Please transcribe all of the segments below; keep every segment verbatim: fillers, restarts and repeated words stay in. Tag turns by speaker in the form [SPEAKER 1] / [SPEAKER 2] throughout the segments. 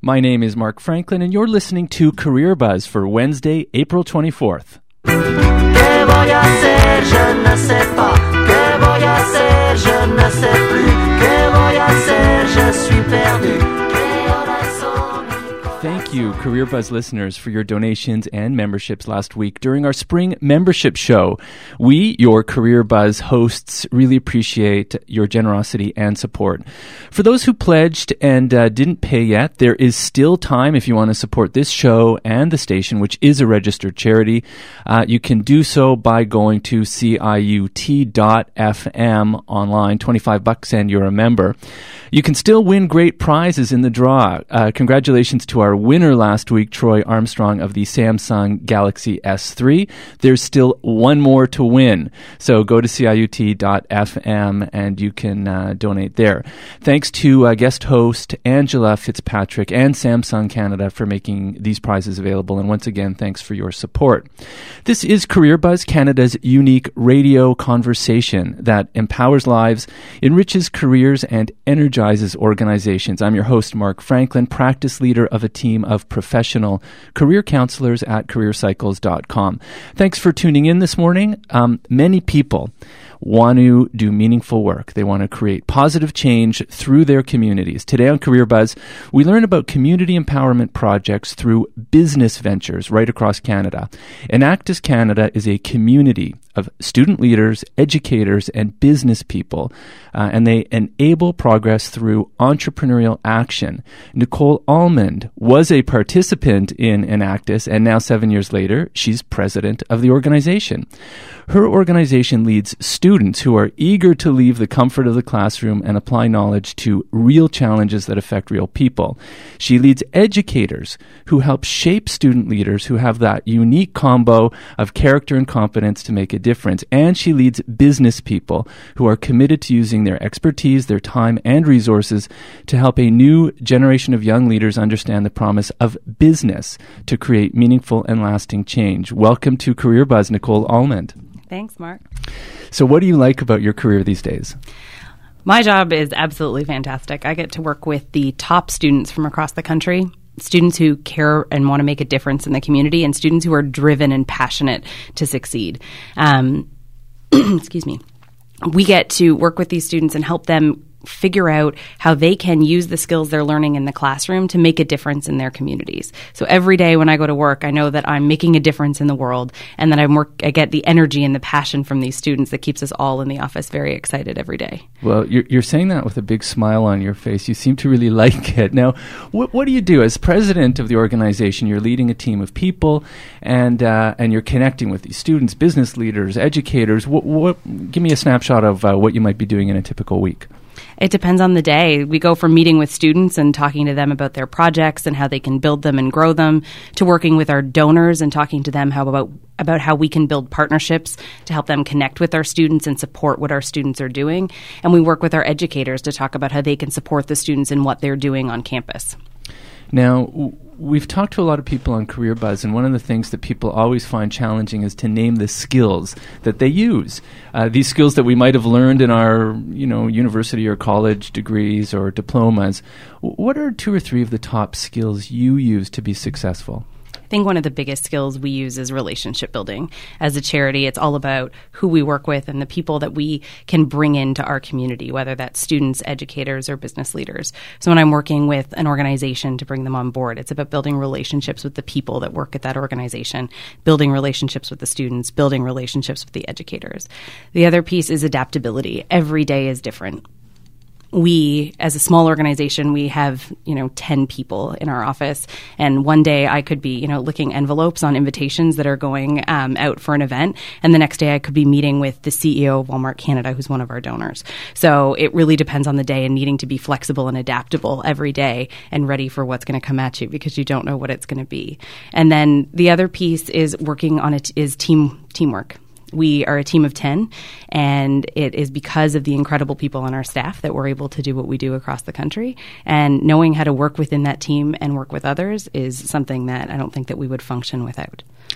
[SPEAKER 1] My name is Mark Franklin, and you're listening to Career Buzz for Wednesday, April twenty-fourth.
[SPEAKER 2] Que voy a hacer, je ne sais pas. Que voy a hacer, je ne sais plus. Que voy a hacer, je suis perdu.
[SPEAKER 1] Thank you, Career Buzz listeners, for your donations and memberships last week during our spring membership show. We, your Career Buzz hosts, really appreciate your generosity and support. For those who pledged and uh, didn't pay yet, there is still time if you want to support this show and the station, which is a registered charity. Uh, you can do so by going to C I U T dot F M online, twenty-five bucks, and you're a member. You can still win great prizes in the draw. Uh, congratulations to our winner last week, Troy Armstrong of the Samsung Galaxy S three. There's still one more to win. So go to C I U T dot F M and you can uh, donate there. Thanks to uh, guest host Angela Fitzpatrick and Samsung Canada for making these prizes available. And once again, thanks for your support. This is Career Buzz, Canada's unique radio conversation that empowers lives, enriches careers, and energizes organizations. I'm your host, Mark Franklin, practice leader of a team of professional career counselors at career cycles dot com. Thanks for tuning in this morning. Um, many people want to do meaningful work. They want to create positive change through their communities. Today on Career Buzz, we learn about community empowerment projects through business ventures right across Canada. Enactus Canada is a community of student leaders, educators, and business people, uh, and they enable progress through entrepreneurial action. Nicole Almond was a participant in Enactus, and now seven years later, she's president of the organization. Her organization leads students who are eager to leave the comfort of the classroom and apply knowledge to real challenges that affect real people. She leads educators who help shape student leaders who have that unique combo of character and competence to make a difference. And she leads business people who are committed to using their expertise, their time, and resources to help a new generation of young leaders understand the promise of business to create meaningful and lasting change. Welcome to Career Buzz, Nicole Almond.
[SPEAKER 3] Thanks, Mark.
[SPEAKER 1] So what do you like about your career these days?
[SPEAKER 3] My job is absolutely fantastic. I get to work with the top students from across the country, students who care and want to make a difference in the community, and students who are driven and passionate to succeed. Um, excuse me. We get to work with these students and help them figure out how they can use the skills they're learning in the classroom to make a difference in their communities. So every day when I go to work, I know that I'm making a difference in the world, and that I'm work, I get the energy and the passion from these students that keeps us all in the office very excited every day.
[SPEAKER 1] Well, you're, you're saying that with a big smile on your face. You seem to really like it. Now, what, what do you do as president of the organization? You're leading a team of people, and uh, and you're connecting with these students, business leaders, educators. What, what, give me a snapshot of uh, what you might be doing in a typical week.
[SPEAKER 3] It depends on the day. We go from meeting with students and talking to them about their projects and how they can build them and grow them, to working with our donors and talking to them how about about how we can build partnerships to help them connect with our students and support what our students are doing. And we work with our educators to talk about how they can support the students in what they're doing on campus.
[SPEAKER 1] Now, w- we've talked to a lot of people on Career Buzz, and one of the things that people always find challenging is to name the skills that they use. Uh, these skills that we might have learned in our, you know, university or college degrees or diplomas. W- what are two or three of the top skills you use to be successful?
[SPEAKER 3] I think one of the biggest skills we use is relationship building. As a charity, it's all about who we work with and the people that we can bring into our community, whether that's students, educators, or business leaders. So when I'm working with an organization to bring them on board, it's about building relationships with the people that work at that organization, building relationships with the students, building relationships with the educators. The other piece is adaptability. Every day is different. We, as a small organization, we have, you know, ten people in our office. And one day I could be, you know, licking envelopes on invitations that are going um, out for an event. And the next day I could be meeting with the C E O of Walmart Canada, who's one of our donors. So it really depends on the day and needing to be flexible and adaptable every day and ready for what's going to come at you because you don't know what it's going to be. And then the other piece is working on it is team teamwork. We are a team of ten, and it is because of the incredible people on our staff that we're able to do what we do across the country. And knowing how to work within that team and work with others is something that I don't think that we would function without.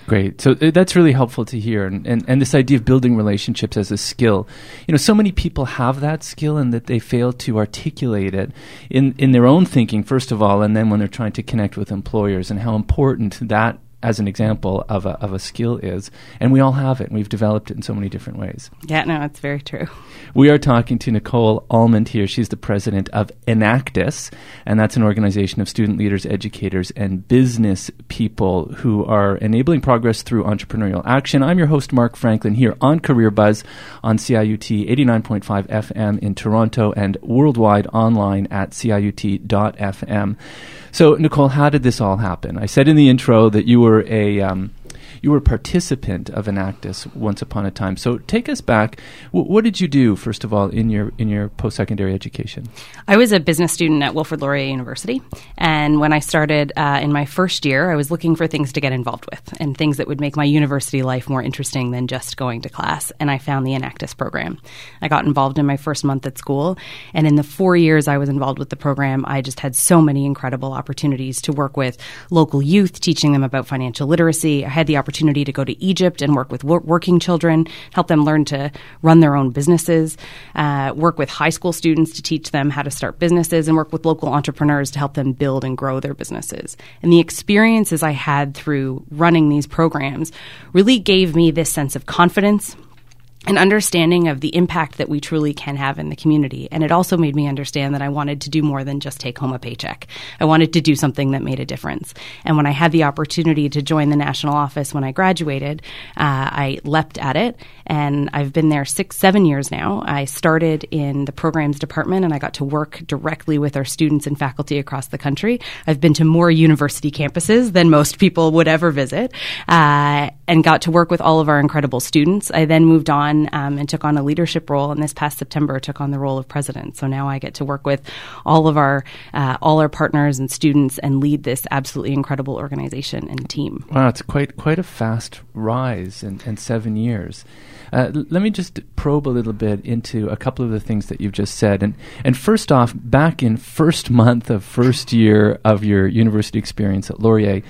[SPEAKER 1] Great. So uh, that's really helpful to hear. And, and, and this idea of building relationships as a skill. You know, so many people have that skill and that they fail to articulate it in, in their own thinking, first of all, and then when they're trying to connect with employers, and how important that, as an example of a, of a skill is. And we all have it, and we've developed it in so many different ways.
[SPEAKER 3] Yeah, no, it's very true.
[SPEAKER 1] We are talking to Nicole Almond here. She's the president of Enactus, and that's an organization of student leaders, educators, and business people who are enabling progress through entrepreneurial action. I'm your host, Mark Franklin, here on Career Buzz on C I U T eighty-nine point five F M in Toronto and worldwide online at C I U T dot F M. So, Nicole, how did this all happen? I said in the intro that you were a um, you were a participant of Enactus once upon a time. So, take us back. W- what did you do, first of all, in your in your post-secondary education?
[SPEAKER 3] I was a business student at Wilfrid Laurier University, and when I started uh, in my first year, I was looking for things to get involved with and things that would make my university life more interesting than just going to class. And I found the Enactus program. I got involved in my first month at school, and in the four years I was involved with the program, I just had so many incredible opportunities to work with local youth, teaching them about financial literacy. I had the opportunity to go to Egypt and work with wor- working children, help them learn to run their own businesses, uh, work with high school students to teach them how to start businesses, and work with local entrepreneurs to help them build and grow their businesses. And the experiences I had through running these programs really gave me this sense of confidence, an understanding of the impact that we truly can have in the community. And it also made me understand that I wanted to do more than just take home a paycheck. I wanted to do something that made a difference. And when I had the opportunity to join the national office when I graduated, uh, I leapt at it. And I've been there six, seven years now. I started in the programs department, and I got to work directly with our students and faculty across the country. I've been to more university campuses than most people would ever visit, uh, and got to work with all of our incredible students. I then moved on Um, and took on a leadership role, and this past September took on the role of president. So now I get to work with all of our uh, all our partners and students and lead this absolutely incredible organization and team.
[SPEAKER 1] Wow, it's quite quite a fast rise in, in seven years. Uh, l- let me just probe a little bit into a couple of the things that you've just said. And and first off, back in first month of first year of your university experience at Laurier,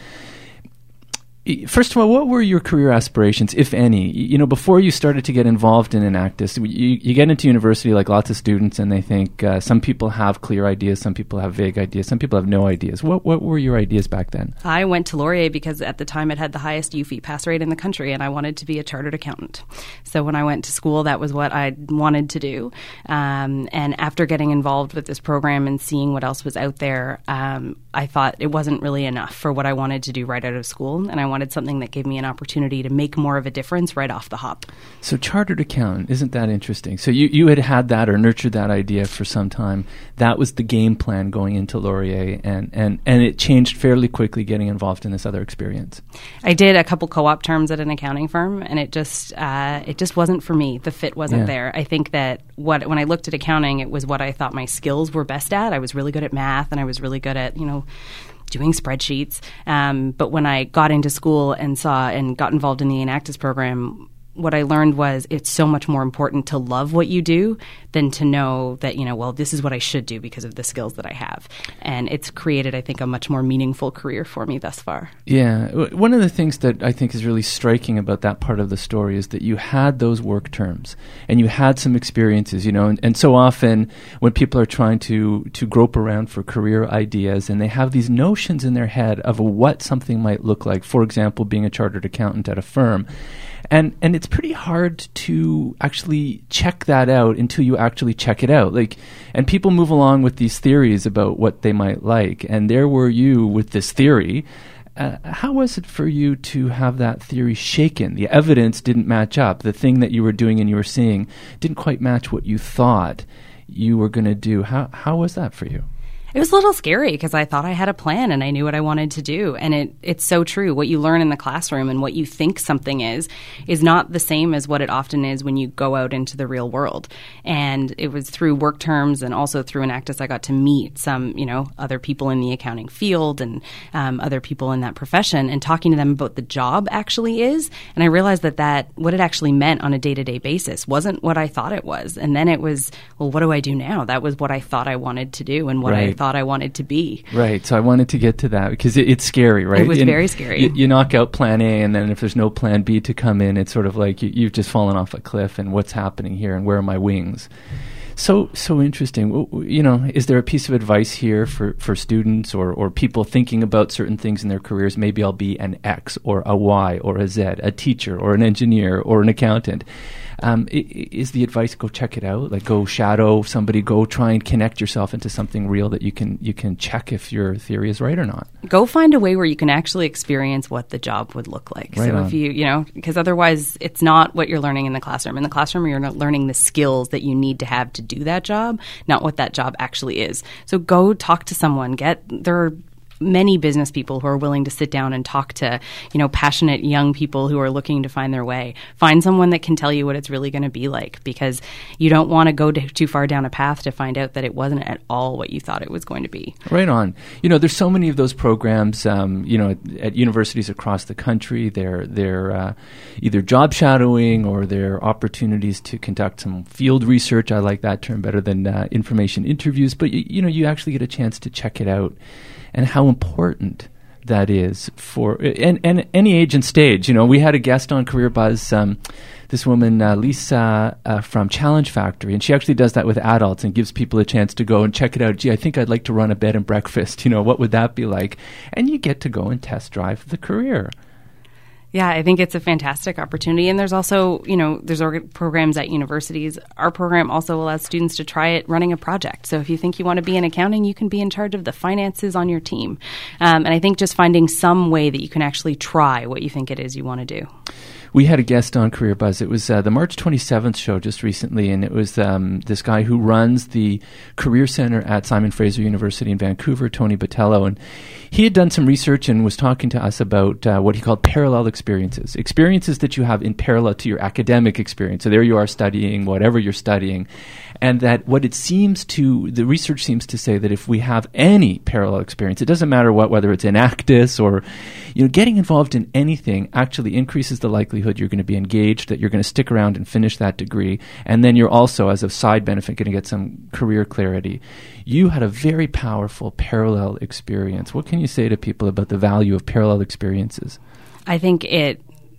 [SPEAKER 1] first of all, what were your career aspirations, if any? You know, before you started to get involved in Enactus, you, you get into university like lots of students, and they think uh, some people have clear ideas, some people have vague ideas, some people have no ideas. What what were your ideas back then?
[SPEAKER 3] I went to Laurier because at the time it had the highest U F I pass rate in the country, and I wanted to be a chartered accountant. So when I went to school, that was what I wanted to do. Um, and after getting involved with this program and seeing what else was out there, um, I thought it wasn't really enough for what I wanted to do right out of school, and I wanted something that gave me an opportunity to make more of a difference right off the hop.
[SPEAKER 1] So chartered accountant, isn't that interesting? So you, you had had that or nurtured that idea for some time. That was the game plan going into Laurier, and, and, and it changed fairly quickly getting involved in this other experience.
[SPEAKER 3] I did a couple co-op terms at an accounting firm, and it just uh, it just wasn't for me. The fit wasn't
[SPEAKER 1] Yeah.
[SPEAKER 3] there. I think that what when I looked at accounting, it was what I thought my skills were best at. I was really good at math, and I was really good at, you know, doing spreadsheets. Um, but when I got into school and saw and got involved in the Enactus program, what I learned was it's so much more important to love what you do than to know that, you know, well, this is what I should do because of the skills that I have. And it's created, I think, a much more meaningful career for me thus far.
[SPEAKER 1] Yeah. W- One of the things that I think is really striking about that part of the story is that you had those work terms and you had some experiences, you know, and, and so often when people are trying to, to grope around for career ideas and they have these notions in their head of what something might look like, for example, being a chartered accountant at a firm, And and it's pretty hard to actually check that out until you actually check it out. Like, and people move along with these theories about what they might like. And there were you with this theory. Uh, how was it for you to have that theory shaken? The evidence didn't match up. The thing that you were doing and you were seeing didn't quite match what you thought you were going to do. How how was that for you?
[SPEAKER 3] It was a little scary because I thought I had a plan and I knew what I wanted to do. And it, it's so true. What you learn in the classroom and what you think something is, is not the same as what it often is when you go out into the real world. And it was through work terms and also through Enactus I got to meet some, you know, other people in the accounting field and um, other people in that profession and talking to them about the job actually is. And I realized that, that what it actually meant on a day-to-day basis wasn't what I thought it was. And then it was, well, what do I do now? That was what I thought I wanted to do and what
[SPEAKER 1] Right.
[SPEAKER 3] I thought thought I wanted to be.
[SPEAKER 1] Right. So I wanted to get to that because it, it's scary, right?
[SPEAKER 3] It was
[SPEAKER 1] and
[SPEAKER 3] very scary.
[SPEAKER 1] You, you knock out plan A, and then if there's no plan B to come in, it's sort of like you, you've just fallen off a cliff, and what's happening here, and where are my wings? So so interesting. You know, is there a piece of advice here for, for students or, or people thinking about certain things in their careers? Maybe I'll be an X or a Y or a Z, a teacher or an engineer or an accountant. Um, is the advice go check it out? Like go shadow somebody, go try and connect yourself into something real that you can you can check if your theory is right or not.
[SPEAKER 3] Go find a way where you can actually experience what the job would look like.
[SPEAKER 1] Right
[SPEAKER 3] so
[SPEAKER 1] on.
[SPEAKER 3] if you, you know, because otherwise it's not what you're learning in the classroom. In the classroom, you're not learning the skills that you need to have to do that job, not what that job actually is. So go talk to someone. Get there are many business people who are willing to sit down and talk to, you know, passionate young people who are looking to find their way. Find someone that can tell you what it's really going to be like, because you don't want to go to, too far down a path to find out that it wasn't at all what you thought it was going to be.
[SPEAKER 1] Right on. You know, there's so many of those programs, um, you know, at, at universities across the country. They're, they're uh, either job shadowing or they're opportunities to conduct some field research. I like that term better than uh, information interviews. But, you, you know, you actually get a chance to check it out. And how important that is for and, and any age and stage. You know, we had a guest on Career Buzz, um, this woman, uh, Lisa, uh, from Challenge Factory, and she actually does that with adults and gives people a chance to go and check it out. Gee, I think I'd like to run a bed and breakfast. You know, what would that be like? And you get to go and test drive the career.
[SPEAKER 3] Yeah, I think it's a fantastic opportunity. And there's also, you know, there's org- programs at universities. Our program also allows students to try it running a project. So if you think you want to be in accounting, you can be in charge of the finances on your team. Um, and I think just finding some way that you can actually try what you think it is you want to do.
[SPEAKER 1] We had a guest on Career Buzz. It was uh, the March twenty-seventh show just recently, and it was um, this guy who runs the Career Center at Simon Fraser University in Vancouver, Tony Botello, and he had done some research and was talking to us about uh, what he called parallel experiences, experiences that you have in parallel to your academic experience. So there you are studying whatever you're studying, and that what it seems to, the research seems to say that if we have any parallel experience, it doesn't matter what, whether it's Enactus or, you know, getting involved in anything actually increases the likelihood you're going to be engaged, that you're going to stick around and finish that degree, and then you're also, as a side benefit, going to get some career clarity. You had a very powerful parallel experience. What can you say to people about the value of parallel experiences?
[SPEAKER 3] I think it,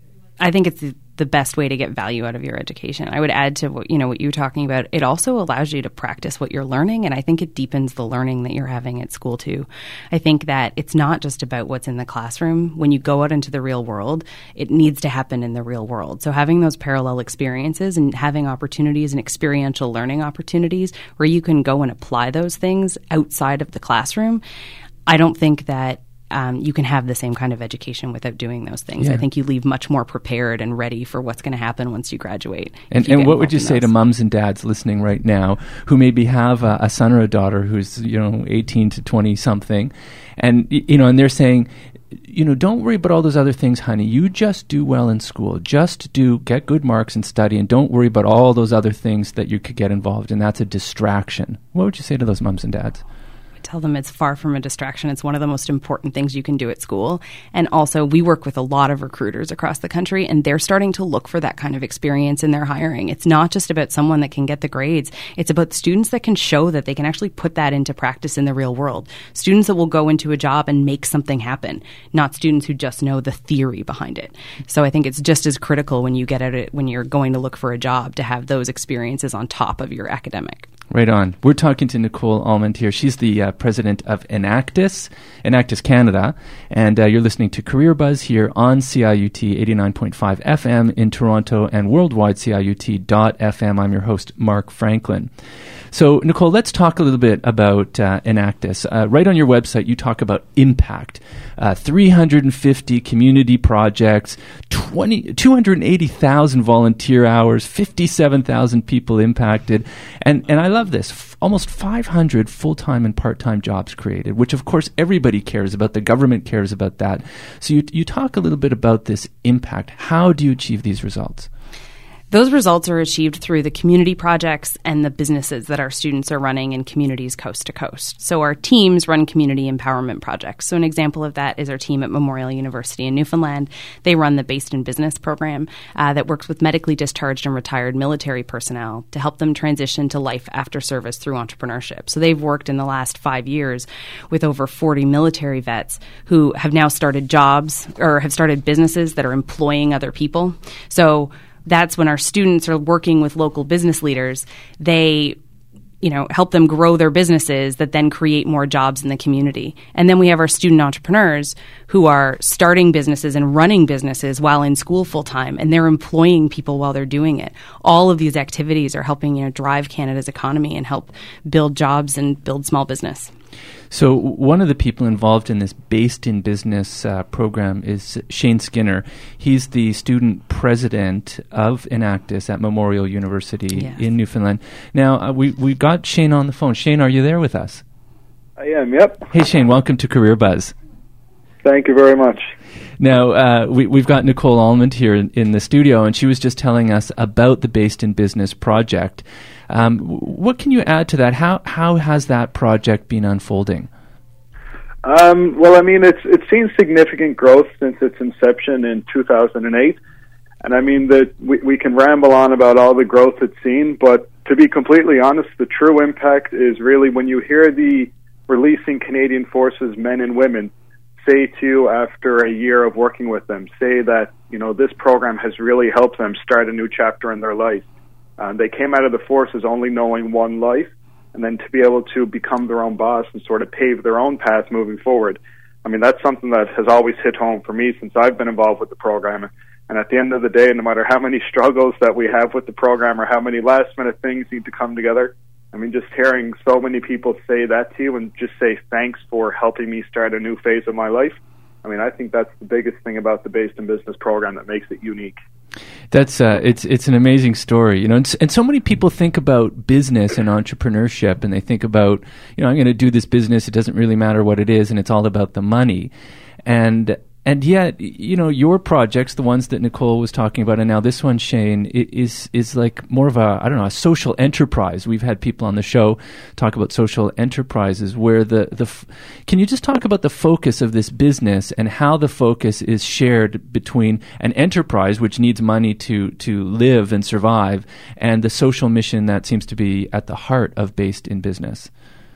[SPEAKER 3] I think it's the, the best way to get value out of your education. I would add to what, you know, what you were talking about. It also allows you to practice what you're learning, and I think it deepens the learning that you're having at school too. I think that it's not just about what's in the classroom. When you go out into the real world, it needs to happen in the real world. So having those parallel experiences and having opportunities and experiential learning opportunities where you can go and apply those things outside of the classroom, I don't think that Um, you can have the same kind of education without doing those things.
[SPEAKER 1] Yeah.
[SPEAKER 3] I think you leave much more prepared and ready for what's going to happen once you graduate.
[SPEAKER 1] And,
[SPEAKER 3] you
[SPEAKER 1] and what would
[SPEAKER 3] involved
[SPEAKER 1] you
[SPEAKER 3] in
[SPEAKER 1] say
[SPEAKER 3] those.
[SPEAKER 1] to mums and dads listening right now who maybe have a, a son or a daughter who's, you know, eighteen to twenty something, and, you know, and they're saying, you know, don't worry about all those other things, honey. You just do well in school. Just do, get good marks and study, and don't worry about all those other things that you could get involved in. That's a distraction. What would you say to those mums and dads?
[SPEAKER 3] Tell them it's far from a distraction. It's one of the most important things you can do at school. And also, we work with a lot of recruiters across the country, and they're starting to look for that kind of experience in their hiring. It's not just about someone that can get the grades. It's about students that can show that they can actually put that into practice in the real world. Students that will go into a job and make something happen, not students who just know the theory behind it. So I think it's just as critical when you get at it, when you're going to look for a job, to have those experiences on top of your academic.
[SPEAKER 1] Right on. We're talking to Nicole Almond here. She's the uh, president of Enactus, Enactus Canada, and uh, you're listening to Career Buzz here on C I U T eighty-nine point five F M in Toronto and worldwide C I U T dot F M. I'm your host, Mark Franklin. So, Nicole, let's talk a little bit about uh, Enactus. Uh, right on your website, you talk about impact. Uh, three hundred fifty community projects, twenty, two hundred eighty thousand volunteer hours, fifty-seven thousand people impacted. And, and I love this, F- almost five hundred full-time and part-time jobs created, which, of course, everybody cares about. The government cares about that. So you, you talk a little bit about this impact. How do you achieve these results?
[SPEAKER 3] Those results are achieved through the community projects and the businesses that our students are running in communities coast to coast. So our teams run community empowerment projects. So an example of that is our team at Memorial University in Newfoundland. They run the Based in Business program uh, that works with medically discharged and retired military personnel to help them transition to life after service through entrepreneurship. So they've worked in the last five years with over forty military vets who have now started jobs or have started businesses that are employing other people. So that's when our students are working with local business leaders. They, you know, help them grow their businesses that then create more jobs in the community. And then we have our student entrepreneurs who are starting businesses and running businesses while in school full time, and they're employing people while they're doing it. All of these activities are helping, you know, drive Canada's economy and help build jobs and build small business.
[SPEAKER 1] So one of the people involved in this Based in Business uh, program is Shane Skinner. He's the student president of Enactus at Memorial University
[SPEAKER 3] yes.
[SPEAKER 1] in Newfoundland. Now, uh, we, we got Shane on the phone. Shane, are you there with us?
[SPEAKER 4] I am, yep.
[SPEAKER 1] Hey, Shane, welcome to Career Buzz.
[SPEAKER 4] Thank you very much.
[SPEAKER 1] Now, uh, we, we've got Nicole Almond here in, in the studio, and she was just telling us about the Based in Business project. Um, what can you add to that? How how has that project been unfolding?
[SPEAKER 4] Um, well, I mean, it's it's seen significant growth since its inception in two thousand eight, and I mean that we, we can ramble on about all the growth it's seen, but to be completely honest, the true impact is really when you hear the releasing Canadian Forces men and women say to you after a year of working with them, say that, you know, this program has really helped them start a new chapter in their life. Um, they came out of the forces only knowing one life, and then to be able to become their own boss and sort of pave their own path moving forward. I mean, that's something that has always hit home for me since I've been involved with the program. And at the end of the day, no matter how many struggles that we have with the program or how many last-minute things need to come together, I mean, just hearing so many people say that to you and just say thanks for helping me start a new phase of my life, I mean, I think that's the biggest thing about the Based in Business program that makes it unique.
[SPEAKER 1] That's uh, it's it's an amazing story, you know, and, and so many people think about business and entrepreneurship, and they think about, you know, I'm going to do this business. It doesn't really matter what it is, and it's all about the money, and and yet, you know, your projects, the ones that Nicole was talking about, and now this one, Shane, is is like more of a, I don't know, a social enterprise. We've had people on the show talk about social enterprises where the, the f- can you just talk about the focus of this business and how the focus is shared between an enterprise, which needs money to, to live and survive, and the social mission that seems to be at the heart of Based in Business?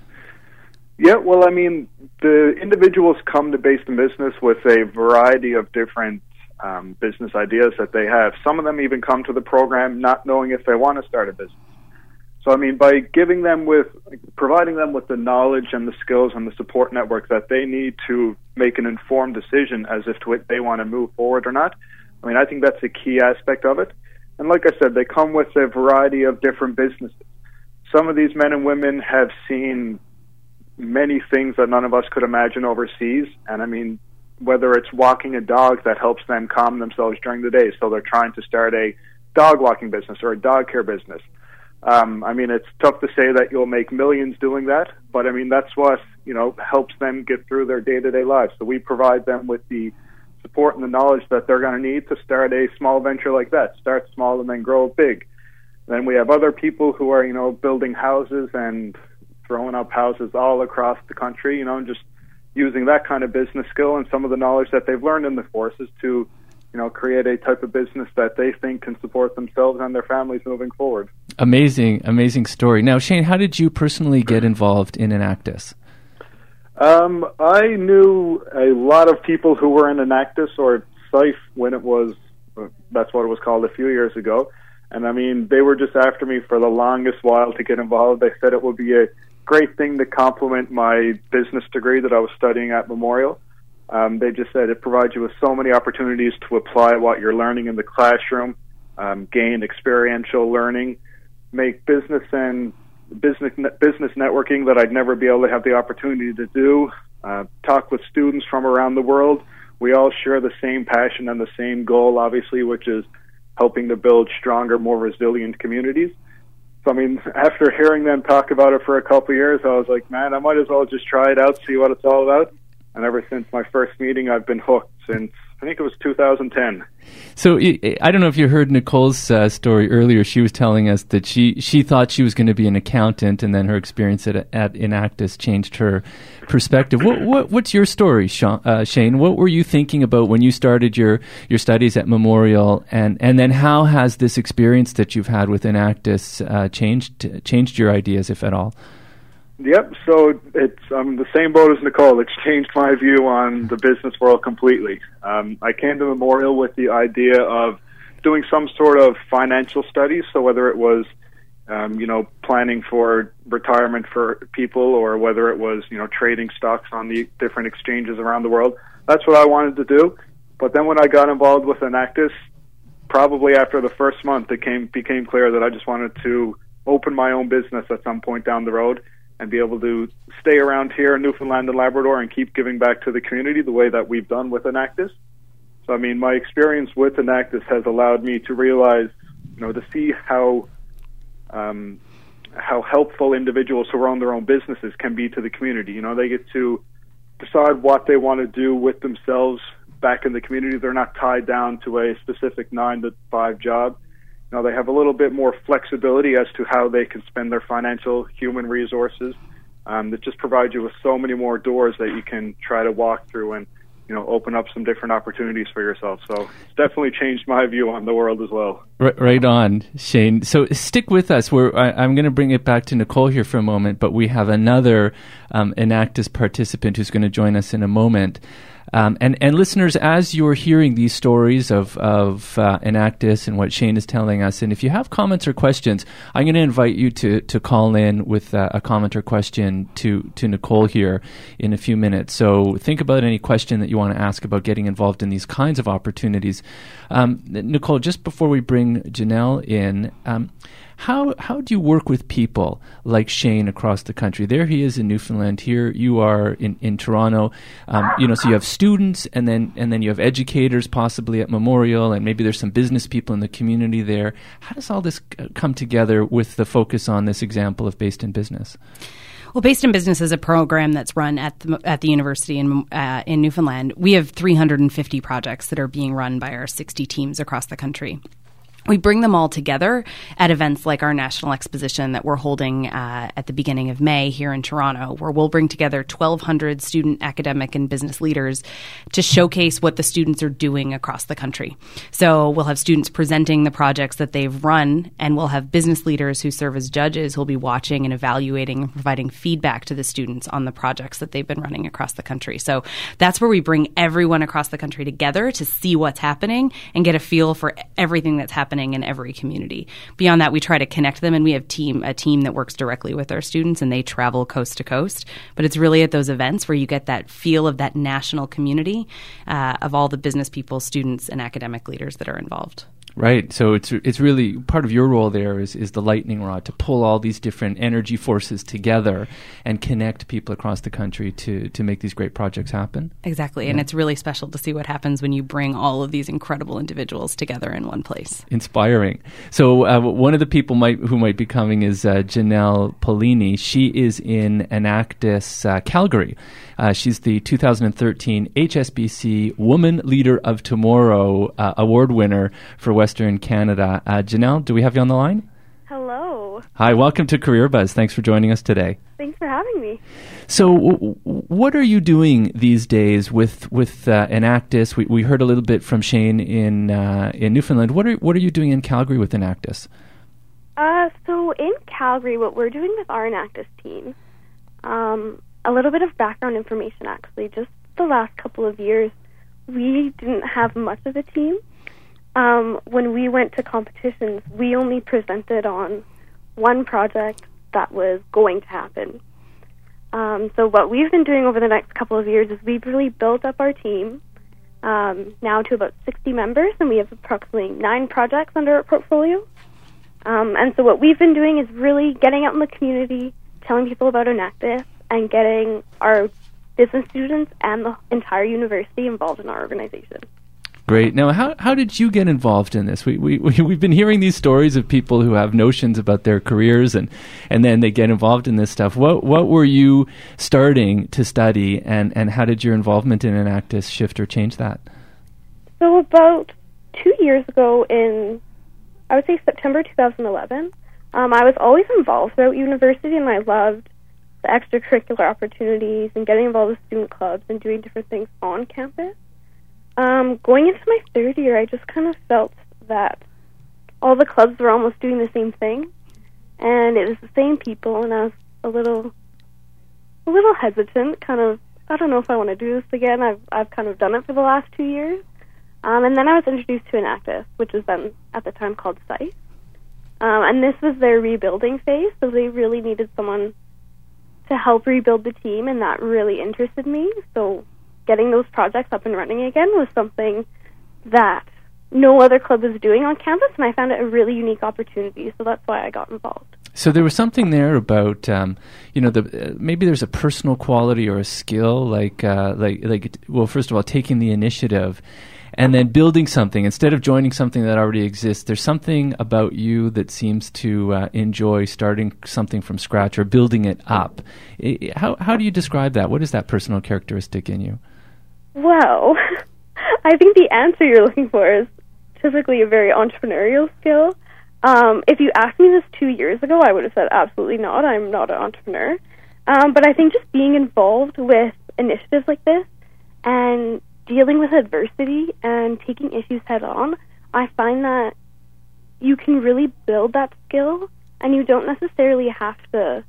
[SPEAKER 4] Yeah, well, I mean, the individuals come to Based in Business with a variety of different um, business ideas that they have. Some of them even come to the program not knowing if they want to start a business. So, I mean, by giving them with, providing them with the knowledge and the skills and the support network that they need to make an informed decision as if to it they want to move forward or not, I mean, I think that's a key aspect of it. And like I said, they come with a variety of different businesses. Some of these men and women have seen many things that none of us could imagine overseas. And I mean, whether it's walking a dog that helps them calm themselves during the day, so they're trying to start a dog walking business or a dog care business. Um, I mean, it's tough to say that you'll make millions doing that, but I mean, that's what, you know, helps them get through their day-to-day lives. So we provide them with the support and the knowledge that they're going to need to start a small venture like that. Start small and then grow big. Then we have other people who are, you know, building houses and throwing up houses all across the country, you know, and just using that kind of business skill and some of the knowledge that they've learned in the forces to, you know, create a type of business that they think can support themselves and their families moving forward. Amazing,
[SPEAKER 1] amazing story. Now, Shane, how did you personally get involved in Enactus?
[SPEAKER 4] Um, I knew a lot of people who were in Enactus or S I F when it was, that's what it was called a few years ago. And I mean, they were just after me for the longest while to get involved. They said it would be a great thing to complement my business degree that I was studying at Memorial. Um, they just said it provides you with so many opportunities to apply what you're learning in the classroom, um, gain experiential learning, make business and business business networking that I'd never be able to have the opportunity to do, uh, talk with students from around the world. We all share the same passion and the same goal, obviously, which is helping to build stronger, more resilient communities. So, I mean, after hearing them talk about it for a couple of years, I was like, man, I might as well just try it out, see what it's all about. And ever since my first meeting, I've been hooked since I think it was two thousand ten.
[SPEAKER 1] So I don't know if you heard Nicole's uh, story earlier. She was telling us that she, she thought she was going to be an accountant, and then her experience at, at Enactus changed her perspective. What, what what's your story, Sean, uh, Shane? What were you thinking about when you started your, your studies at Memorial, and, and then how has this experience that you've had with Enactus uh, changed changed your ideas, if at all?
[SPEAKER 4] Yep, so it's um, the same boat as Nicole. It's changed my view on the business world completely. Um, I came to Memorial with the idea of doing some sort of financial studies, so whether it was, um, you know, planning for retirement for people, or whether it was, you know, trading stocks on the different exchanges around the world. That's what I wanted to do. But then when I got involved with Enactus, probably after the first month, it came, became clear that I just wanted to open my own business at some point down the road, and be able to stay around here in Newfoundland and Labrador and keep giving back to the community the way that we've done with Enactus. So, I mean, my experience with Enactus has allowed me to realize, you know, to see how um, how helpful individuals who own their own businesses can be to the community. You know, they get to decide what they want to do with themselves back in the community. They're not tied down to a specific nine to five job. Now, they have a little bit more flexibility as to how they can spend their financial human resources. Um, that just provides you with so many more doors that you can try to walk through and, you know, open up some different opportunities for yourself. So it's definitely changed my view on the world as well.
[SPEAKER 1] Right, right on, Shane. So stick with us. We're, I, I'm going to bring it back to Nicole here for a moment, but we have another um, Enactus participant who's going to join us in a moment. Um, and, and listeners, as you're hearing these stories of, of uh, Enactus and what Shane is telling us, and if you have comments or questions, I'm going to invite you to, to call in with uh, a comment or question to, to Nicole here in a few minutes. So think about any question that you want to ask about getting involved in these kinds of opportunities. Um, Nicole, just before we bring Janelle in, um, How how do you work with people like Shane across the country? There he is in Newfoundland. Here you are in, in Toronto. Um, you know, so you have students, and then and then you have educators possibly at Memorial, and maybe there's some business people in the community there. How does all this come together with the focus on this example of Based in Business?
[SPEAKER 3] Well, Based in Business is a program that's run at the, at the university in uh, in Newfoundland. We have three hundred fifty projects that are being run by our sixty teams across the country. We bring them all together at events like our national exposition that we're holding uh, at the beginning of May here in Toronto, where we'll bring together twelve hundred student, academic, and business leaders to showcase what the students are doing across the country. So we'll have students presenting the projects that they've run, and we'll have business leaders who serve as judges who'll be watching and evaluating and providing feedback to the students on the projects that they've been running across the country. So that's where we bring everyone across the country together to see what's happening and get a feel for everything that's happening in every community. Beyond that, we try to connect them, and we have team a team that works directly with our students, and they travel coast to coast. But it's really at those events where you get that feel of that national community uh, of all the business people, students, and academic leaders that are involved.
[SPEAKER 1] Right. So it's it's really part of your role there is, is the lightning rod to pull all these different energy forces together and connect people across the country to, to make these great projects happen.
[SPEAKER 3] Exactly. Yeah. And it's really special to see what happens when you bring all of these incredible individuals together in one place.
[SPEAKER 1] Inspiring. So uh, one of the people might who might be coming is uh, Janelle Polini. She is in Enactus, uh, Calgary. Uh, she's the two thousand thirteen H S B C Woman Leader of Tomorrow uh, award winner for Western Canada. Uh, Janelle, do we have you on the line?
[SPEAKER 5] Hello.
[SPEAKER 1] Hi, welcome to Career Buzz. Thanks for joining us today.
[SPEAKER 5] Thanks for having me.
[SPEAKER 1] So w- what are you doing these days with with uh, Enactus? We, we heard a little bit from Shane in uh, in Newfoundland. What are what are you doing in Calgary with Enactus?
[SPEAKER 5] Uh, so in Calgary, what we're doing with our Enactus team, um, a little bit of background information actually, just the last couple of years, we didn't have much of a team. Um, when we went to competitions, we only presented on one project that was going to happen. Um, so what we've been doing over the next couple of years is we've really built up our team um, now to about sixty members, and we have approximately nine projects under our portfolio. Um, and so what we've been doing is really getting out in the community, telling people about Enactus, and getting our business students and the entire university involved in our organization.
[SPEAKER 1] Great. Now, how how did you get involved in this? We we we- we've been hearing these stories of people who have notions about their careers and, and then they get involved in this stuff. What what were you starting to study, and, and how did your involvement in Enactus shift or change that?
[SPEAKER 5] So about two years ago in, I would say September twenty eleven, um, I was always involved throughout university, and I loved the extracurricular opportunities and getting involved with student clubs and doing different things on campus. Um, going into my third year, I just kind of felt that all the clubs were almost doing the same thing, and it was the same people, and I was a little, a little hesitant, kind of, I don't know if I want to do this again. I've I've kind of done it for the last two years. Um, and then I was introduced to Enactus, which was then at the time called SICE. Um, and this was their rebuilding phase, so they really needed someone to help rebuild the team, and that really interested me. So getting those projects up and running again was something that no other club was doing on campus, and I found it a really unique opportunity, so that's why I got involved.
[SPEAKER 1] So there was something there about, um, you know, the uh, maybe there's a personal quality or a skill, like, uh, like, like, well, first of all, taking the initiative, and then building something instead of joining something that already exists. There's something about you that seems to uh, enjoy starting something from scratch or building it up. I, how how do you describe that? What is that personal characteristic in you?
[SPEAKER 5] Well, I think the answer you're looking for is typically a very entrepreneurial skill. Um, if you asked me this two years ago, I would have said absolutely not. I'm not an entrepreneur. Um, but I think just being involved with initiatives like this and dealing with adversity and taking issues head on, I find that you can really build that skill, and you don't necessarily have to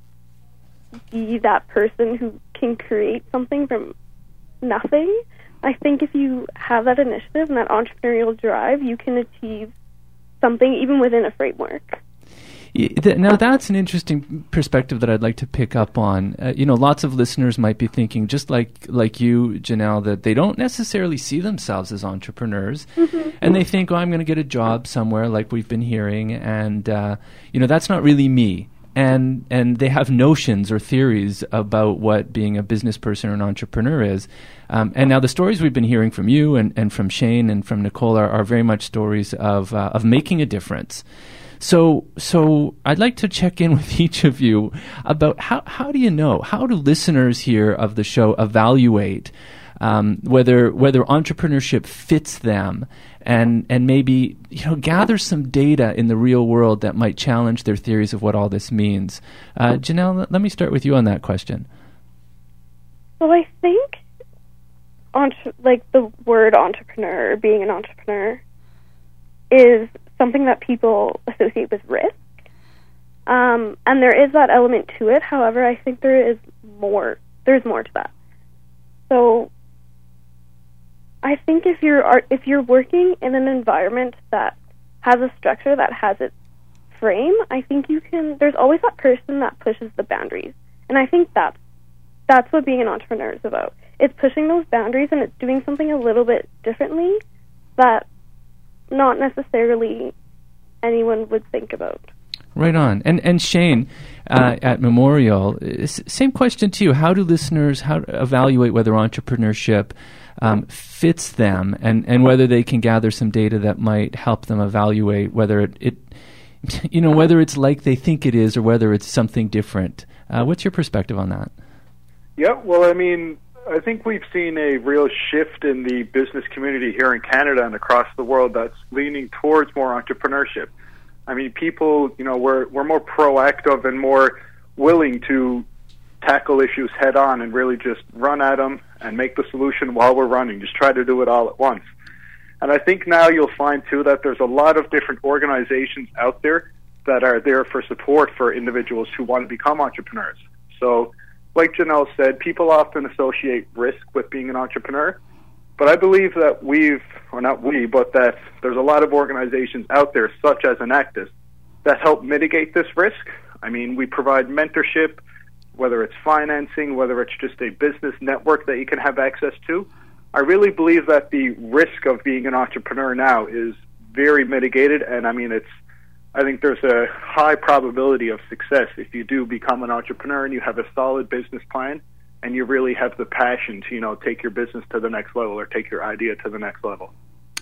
[SPEAKER 5] be that person who can create something from nothing. I think if you have that initiative and that entrepreneurial drive, you can achieve something even within a framework.
[SPEAKER 1] Now, that's an interesting perspective that I'd like to pick up on. Uh, you know, lots of listeners might be thinking, just like like you, Janelle, that they don't necessarily see themselves as entrepreneurs. Mm-hmm. And they think, oh, I'm going to get a job somewhere, like we've been hearing, and, uh, you know, that's not really me. And and they have notions or theories about what being a business person or an entrepreneur is. Um, and now the stories we've been hearing from you and, and from Shane and from Nicole are, are very much stories of uh, of making a difference. So so I'd like to check in with each of you about how, how do you know, how do listeners here of the show evaluate um, whether whether entrepreneurship fits them, and and maybe, you know, gather some data in the real world that might challenge their theories of what all this means. Uh, Janelle, let, let me start with you on that question.
[SPEAKER 5] Well, I think entre- like the word entrepreneur, or being an entrepreneur, is something that people associate with risk. Um, and there is that element to it. However, I think there is more. There's more to that. So I think if you're if you're working in an environment that has a structure, that has its frame, I think you can. There's always that person that pushes the boundaries, and I think that's that's what being an entrepreneur is about. It's pushing those boundaries, and it's doing something a little bit differently that not necessarily anyone would think about.
[SPEAKER 1] Right on. And and Shane, uh, at Memorial, same question to you. How do listeners how evaluate whether entrepreneurship um, fits them, and, and whether they can gather some data that might help them evaluate whether it, it you know, whether it's like they think it is or whether it's something different? Uh, what's your perspective on that?
[SPEAKER 4] Yeah, well, I mean, I think we've seen a real shift in the business community here in Canada and across the world that's leaning towards more entrepreneurship. I mean, people, you know, we're we're more proactive and more willing to tackle issues head on and really just run at them and make the solution while we're running. Just try to do it all at once. And I think now you'll find, too, that there's a lot of different organizations out there that are there for support for individuals who want to become entrepreneurs. So, like Janelle said, people often associate risk with being an entrepreneur. But I believe that we've, or not we, but that there's a lot of organizations out there, such as Enactus, that help mitigate this risk. I mean, we provide mentorship, whether it's financing, whether it's just a business network that you can have access to. I really believe that the risk of being an entrepreneur now is very mitigated, and I mean, it's, I think there's a high probability of success if you do become an entrepreneur and you have a solid business plan and you really have the passion to, you know, take your business to the next level or take your idea to the next level.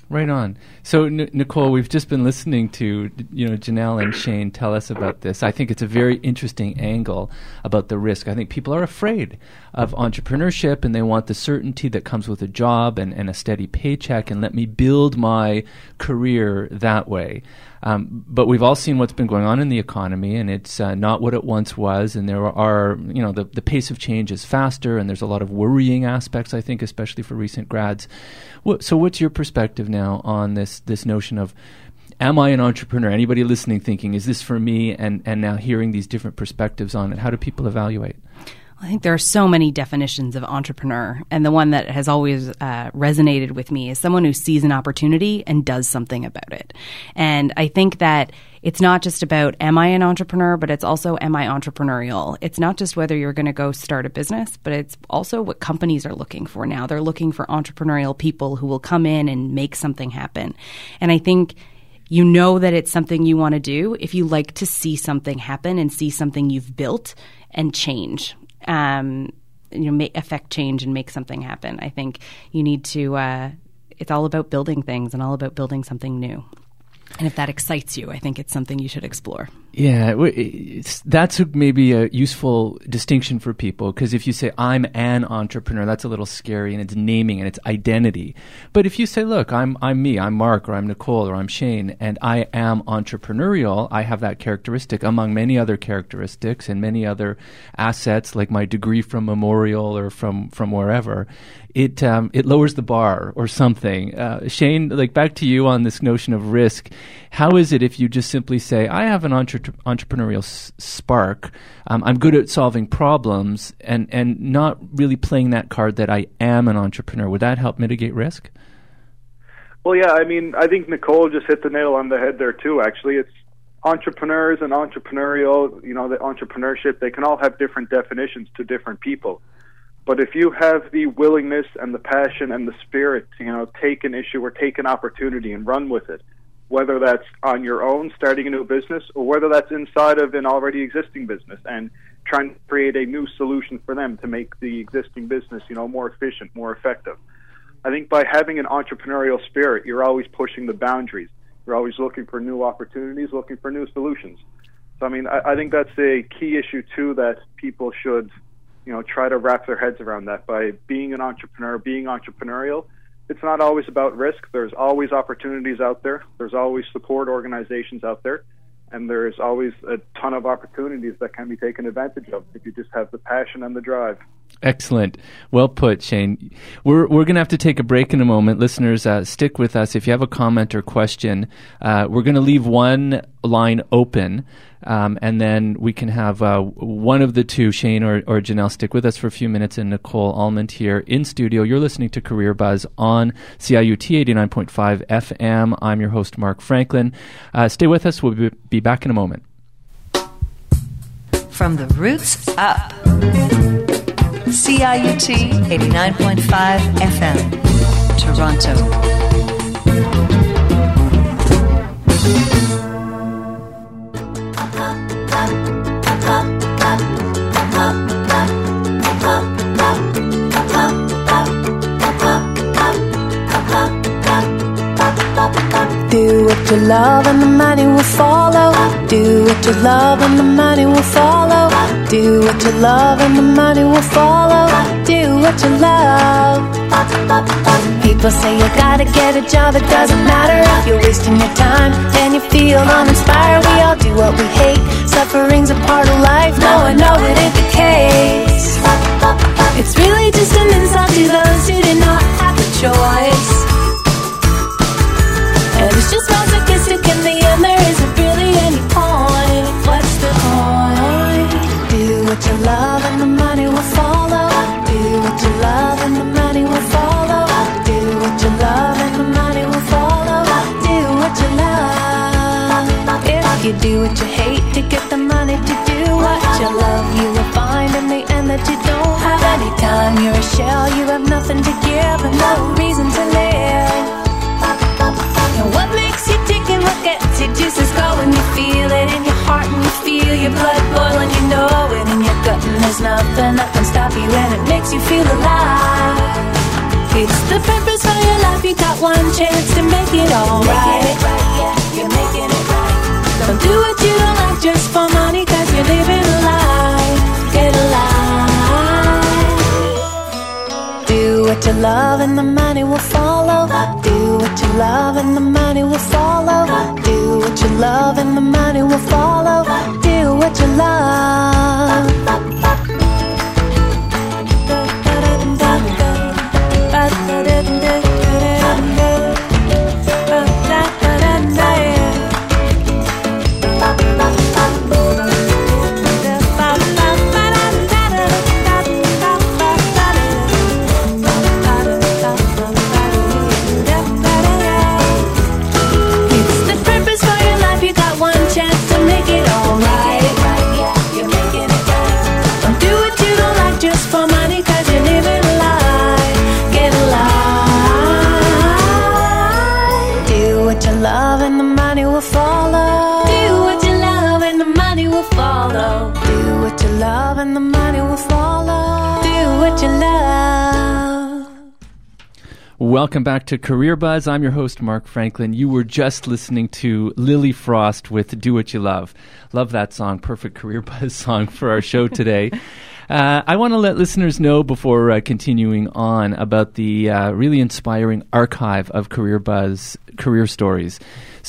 [SPEAKER 1] Right on. So, N- Nicole, we've just been listening to, you know, Janelle and Shane tell us about this. I think it's a very interesting angle about the risk. I think people are afraid of entrepreneurship, and they want the certainty that comes with a job and, and a steady paycheck, and let me build my career that way. Um, but we've all seen what's been going on in the economy, and it's uh, not what it once was. And there are, you know, the, the pace of change is faster, and there's a lot of worrying aspects, I think, especially for recent grads. What, so what's your perspective now on this this notion of, am I an entrepreneur? Anybody listening thinking, is this for me? And, and now hearing these different perspectives on it, how do people evaluate?
[SPEAKER 3] I think there are so many definitions of entrepreneur, and the one that has always uh, resonated with me is someone who sees an opportunity and does something about it. And I think that it's not just about, am I an entrepreneur, but it's also, am I entrepreneurial? It's not just whether you're going to go start a business, but it's also what companies are looking for now. They're looking for entrepreneurial people who will come in and make something happen. And I think you know that it's something you want to do if you like to see something happen and see something you've built and change. Um, you know, make, affect change and make something happen. I think you need to, uh, it's all about building things and all about building something new. And if that excites you, I think it's something you should explore.
[SPEAKER 1] Yeah, it's, that's maybe a useful distinction for people, because if you say, I'm an entrepreneur, that's a little scary, and it's naming and it's identity. But if you say, look, I'm I'm me, I'm Mark, or I'm Nicole, or I'm Shane, and I am entrepreneurial, I have that characteristic among many other characteristics and many other assets, like my degree from Memorial or from, from wherever, it um, it lowers the bar or something. Uh, Shane, like back to you on this notion of risk. How is it if you just simply say, I have an entre- entrepreneurial s- spark, um, I'm good at solving problems, and, and not really playing that card that I am an entrepreneur? Would that help mitigate risk?
[SPEAKER 4] Well, yeah, I mean, I think Nicole just hit the nail on the head there too, actually. It's entrepreneurs and entrepreneurial, you know, the entrepreneurship, they can all have different definitions to different people. But if you have the willingness and the passion and the spirit to, you know, take an issue or take an opportunity and run with it, whether that's on your own, starting a new business, or whether that's inside of an already existing business and trying to create a new solution for them to make the existing business, you know, more efficient, more effective. I think by having an entrepreneurial spirit, you're always pushing the boundaries. You're always looking for new opportunities, looking for new solutions. So, I mean, I, I think that's a key issue, too, that people should, you know, try to wrap their heads around that. By being an entrepreneur, being entrepreneurial, it's not always about risk. There's always opportunities out there. There's always support organizations out there. And there's always a ton of opportunities that can be taken advantage of if you just have the passion and the drive.
[SPEAKER 1] Excellent. Well put, Shane. We're we're going to have to take a break in a moment. Listeners, uh, stick with us. If you have a comment or question, uh, we're going to leave one line open, um, and then we can have uh, one of the two, Shane or, or Janelle, stick with us for a few minutes, and Nicole Almond here in studio. You're listening to Career Buzz on C I U T eighty-nine point five F M. I'm your host, Mark Franklin. Uh, stay with us. We'll be, be back in a moment.
[SPEAKER 6] From the roots up. C I U T eighty-nine point five F M, Toronto.
[SPEAKER 7] Do what you love and the money will follow. Do what you love and the money will follow. Do what you love and the money will follow. Do what you love. People say you gotta get a job, it doesn't matter if you're wasting your time and you feel uninspired. We all do what we hate, suffering's a part of life. No, I know it ain't the case. It's really just an insult to those who do not have a choice. And it's just masochistic in the end, there isn't really any point. What's the point? Do what you love and the money will follow. Do what you love and the money will follow. Do what you love and the money will follow. Do what you love. If you do what you hate to get the money to do what you love, you will find in the end that you don't have any time. You're a shell, you have nothing to give and no reason to live. And what makes you tick and what gets your juices going? You feel it in your heart and you feel your blood boiling. You know it in your gut and there's nothing that can stop you, and it makes you feel alive. It's the purpose for your life. You got one chance to make it all right. Making it right, yeah, you're making it right. Don't do what you don't like just for money, cause you're living a lie. Get a life. Do what you love and the money will follow. Do what you love and the money will follow. Do what you love and the money will follow. Do what you love.
[SPEAKER 1] Welcome back to Career Buzz. I'm your host, Mark Franklin. You were just listening to Lily Frost with Do What You Love. Love that song. Perfect Career Buzz song for our show today. Uh, I want to let listeners know before uh, continuing on about the uh, really inspiring archive of Career Buzz career stories.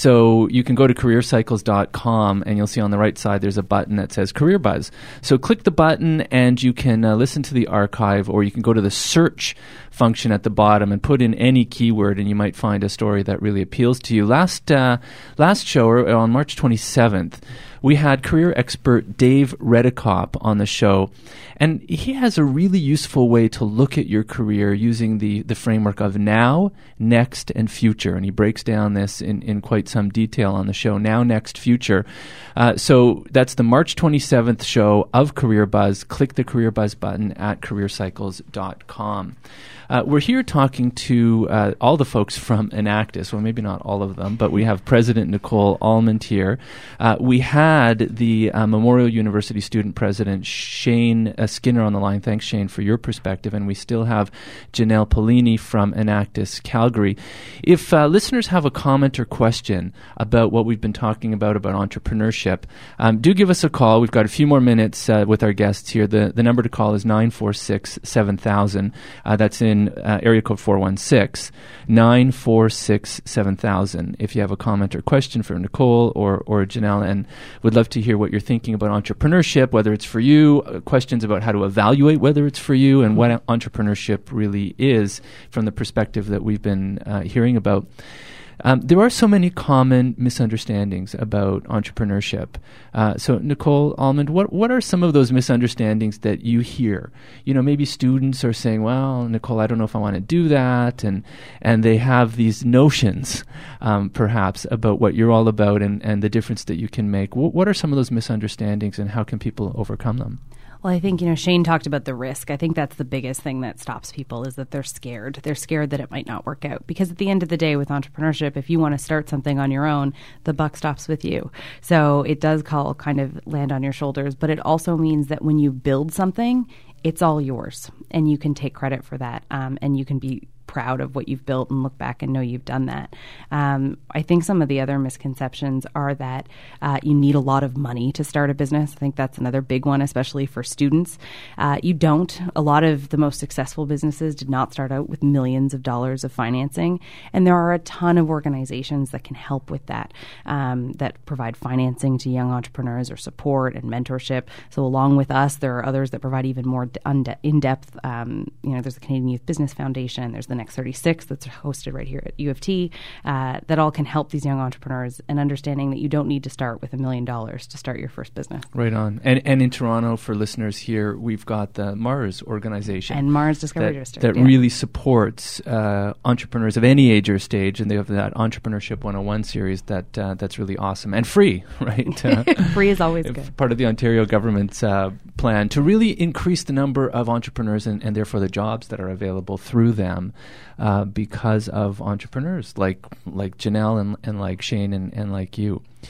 [SPEAKER 1] So you can go to career cycles dot com and you'll see on the right side there's a button that says Career Buzz. So click the button and you can uh, listen to the archive, or you can go to the search function at the bottom and put in any keyword and you might find a story that really appeals to you. Last uh, last show, or on March twenty-seventh, we had career expert Dave Redekop on the show, and he has a really useful way to look at your career using the, the framework of now, next, and future. And he breaks down this in, in quite some detail on the show, now, next, future. Uh, so that's the March twenty-seventh show of Career Buzz. Click the Career Buzz button at career cycles dot com. Uh, we're here talking to uh, all the folks from Enactus. Well, maybe not all of them, but we have President Nicole Almond here. Uh, we had the uh, Memorial University student president, Shane uh, Skinner, on the line. Thanks, Shane, for your perspective. And we still have Janelle Polini from Enactus Calgary. If uh, listeners have a comment or question about what we've been talking about, about entrepreneurship, um, do give us a call. We've got a few more minutes uh, with our guests here. The, the number to call is nine four six, seven thousand. Uh, that's in Uh, area code four one six, nine four six, seven thousand. If you have a comment or question for Nicole or, or Janelle, and would love to hear what you're thinking about entrepreneurship, whether it's for you, uh, questions about how to evaluate whether it's for you, and what entrepreneurship really is from the perspective that we've been uh, hearing about. Um, there are so many common misunderstandings about entrepreneurship. Uh, so, Nicole Almond, what what are some of those misunderstandings that you hear? You know, maybe students are saying, "Well, Nicole, I don't know if I want to do that," and and they have these notions, um, perhaps, about what you're all about and, and the difference that you can make. W- what are some of those misunderstandings, and how can people overcome them?
[SPEAKER 3] Well, I think, you know, Shane talked about the risk. I think that's the biggest thing that stops people, is that they're scared. They're scared that it might not work out. Because at the end of the day with entrepreneurship, if you want to start something on your own, the buck stops with you. So it does call kind of land on your shoulders. But it also means that when you build something, it's all yours. And you can take credit for that. Um, and you can be proud of what you've built and look back and know you've done that. Um, I think some of the other misconceptions are that uh, you need a lot of money to start a business. I think that's another big one, especially for students. Uh, you don't. A lot of the most successful businesses did not start out with millions of dollars of financing, and there are a ton of organizations that can help with that, um, that provide financing to young entrepreneurs or support and mentorship. So along with us, there are others that provide even more in-depth, um, you know, there's the Canadian Youth Business Foundation, there's the Next thirty-six that's hosted right here at U of T, uh, that all can help these young entrepreneurs, and understanding that you don't need to start with a million dollars to start your first business.
[SPEAKER 1] Right on. And and in Toronto, for listeners here, we've got the Mars organization.
[SPEAKER 3] And Mars Discovery
[SPEAKER 1] that,
[SPEAKER 3] District.
[SPEAKER 1] That
[SPEAKER 3] yeah.
[SPEAKER 1] really supports uh, entrepreneurs of any age or stage, and they have that Entrepreneurship one oh one series that uh, that's really awesome and free, right? Uh,
[SPEAKER 3] free is always good.
[SPEAKER 1] Part of the Ontario government's uh, plan to really increase the number of entrepreneurs and, and therefore the jobs that are available through them. Uh, because of entrepreneurs like like Janelle and, and like Shane and, and like you.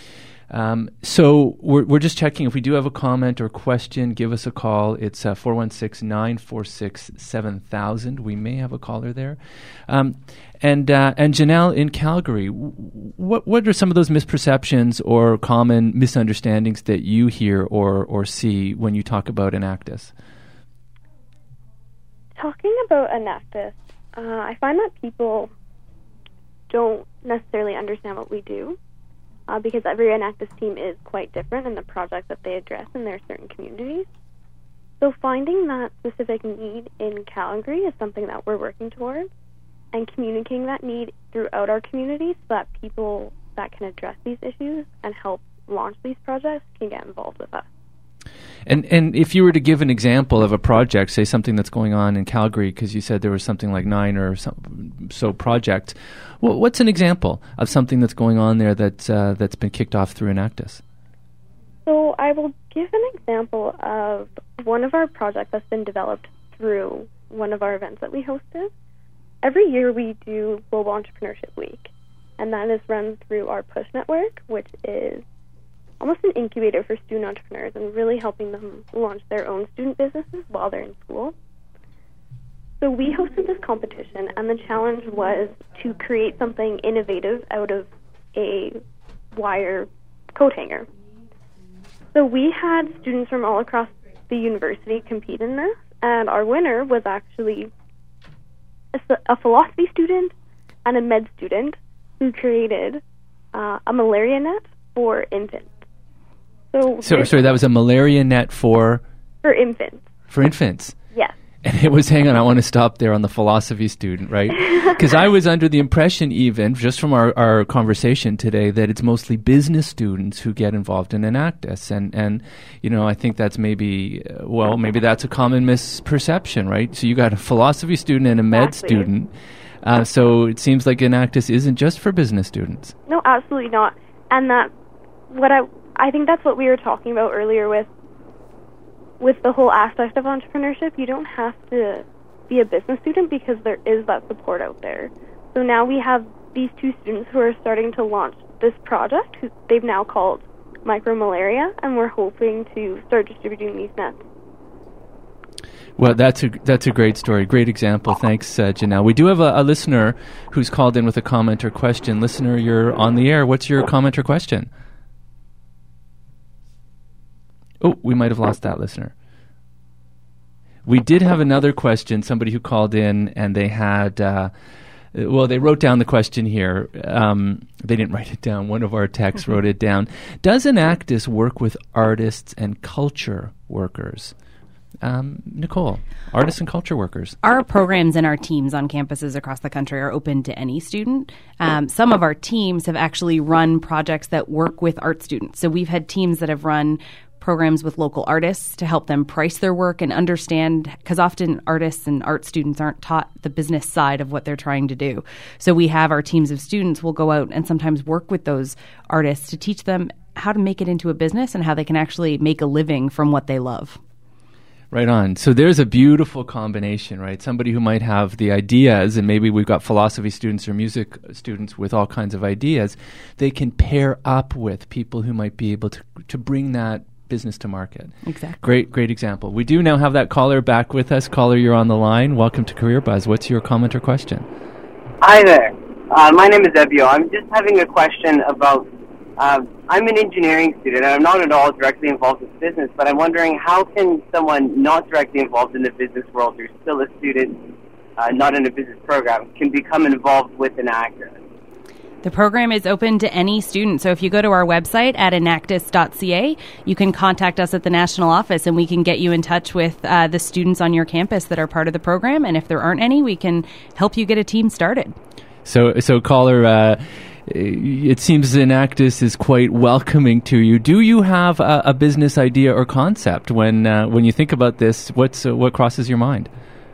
[SPEAKER 1] Um, so we're, we're just checking. If we do have a comment or question, give us a call. It's uh, four one six, nine four six, seven thousand. We may have a caller there. Um, and uh, and Janelle, in Calgary, w- what what are some of those misperceptions or common misunderstandings that you hear or, or see when you talk about Enactus?
[SPEAKER 5] Talking about Enactus, uh, I find that people don't necessarily understand what we do. Uh, because every Enactus team is quite different in the projects that they address in their certain communities. So finding that specific need in Calgary is something that we're working towards, and communicating that need throughout our communities so that people that can address these issues and help launch these projects can get involved with us.
[SPEAKER 1] And and if you were to give an example of a project, say something that's going on in Calgary, because you said there was something like nine or so, so projects, well, what's an example of something that's going on there that, uh, that's been kicked off through Enactus?
[SPEAKER 5] So I will give an example of one of our projects that's been developed through one of our events that we hosted. Every year we do Global Entrepreneurship Week, and that is run through our PUSH network, which is almost an incubator for student entrepreneurs and really helping them launch their own student businesses while they're in school. So we hosted this competition, and the challenge was to create something innovative out of a wire coat hanger. So we had students from all across the university compete in this, and our winner was actually a, a philosophy student and a med student who created uh, a malaria net for infants. So,
[SPEAKER 1] so sorry, that was a malaria net for
[SPEAKER 5] for infants.
[SPEAKER 1] For infants.
[SPEAKER 5] Yes.
[SPEAKER 1] And it was, hang on, I want to stop there on the philosophy student, right? Because I was under the impression, even just from our, our conversation today, that it's mostly business students who get involved in Enactus, and and you know, I think that's maybe uh, well, maybe that's a common misperception, right? So you got a philosophy student and a med
[SPEAKER 5] Exactly.
[SPEAKER 1] student, uh, so it seems like Enactus isn't just for business students.
[SPEAKER 5] No, absolutely not. And that what I I think that's what we were talking about earlier with with the whole aspect of entrepreneurship. You don't have to be a business student because there is that support out there. So now we have these two students who are starting to launch this project, who they've now called Micromalaria, and we're hoping to start distributing these nets.
[SPEAKER 1] Well, that's a that's a great story, great example. Thanks, uh, Janelle. We do have a, a listener who's called in with a comment or question. Listener, you're on the air. What's your comment or question? Oh, we might have lost that listener. We did have another question, somebody who called in, and they had, uh, well, they wrote down the question here. Um, they didn't write it down. One of our techs wrote it down. Does Enactus work with artists and culture workers? Um, Nicole, artists and culture workers.
[SPEAKER 3] Our programs and our teams on campuses across the country are open to any student. Um, some of our teams have actually run projects that work with art students. So we've had teams that have run programs with local artists to help them price their work and understand, because often artists and art students aren't taught the business side of what they're trying to do. So we have our teams of students will go out and sometimes work with those artists to teach them how to make it into a business and how they can actually make a living from what they love.
[SPEAKER 1] Right on. So there's a beautiful combination, right? Somebody who might have the ideas, and maybe we've got philosophy students or music students with all kinds of ideas, they can pair up with people who might be able to to bring that business to market.
[SPEAKER 3] Exactly.
[SPEAKER 1] Great, great example. We do now have that caller back with us. Caller, you're on the line. Welcome to Career Buzz. What's your comment or question?
[SPEAKER 8] Hi there. Uh, my name is Ebio. I'm just having a question about, uh, I'm an engineering student, and I'm not at all directly involved with business, but I'm wondering how can someone not directly involved in the business world, who's still a student, uh, not in a business program, can become involved with Enactus?
[SPEAKER 3] The program is open to any student. So if you go to our website at enactus dot c a, you can contact us at the national office and we can get you in touch with uh, the students on your campus that are part of the program. And if there aren't any, we can help you get a team started.
[SPEAKER 1] So, so caller, uh, it seems Enactus is quite welcoming to you. Do you have a, a business idea or concept when uh, when you think about this? What's uh, what crosses your mind?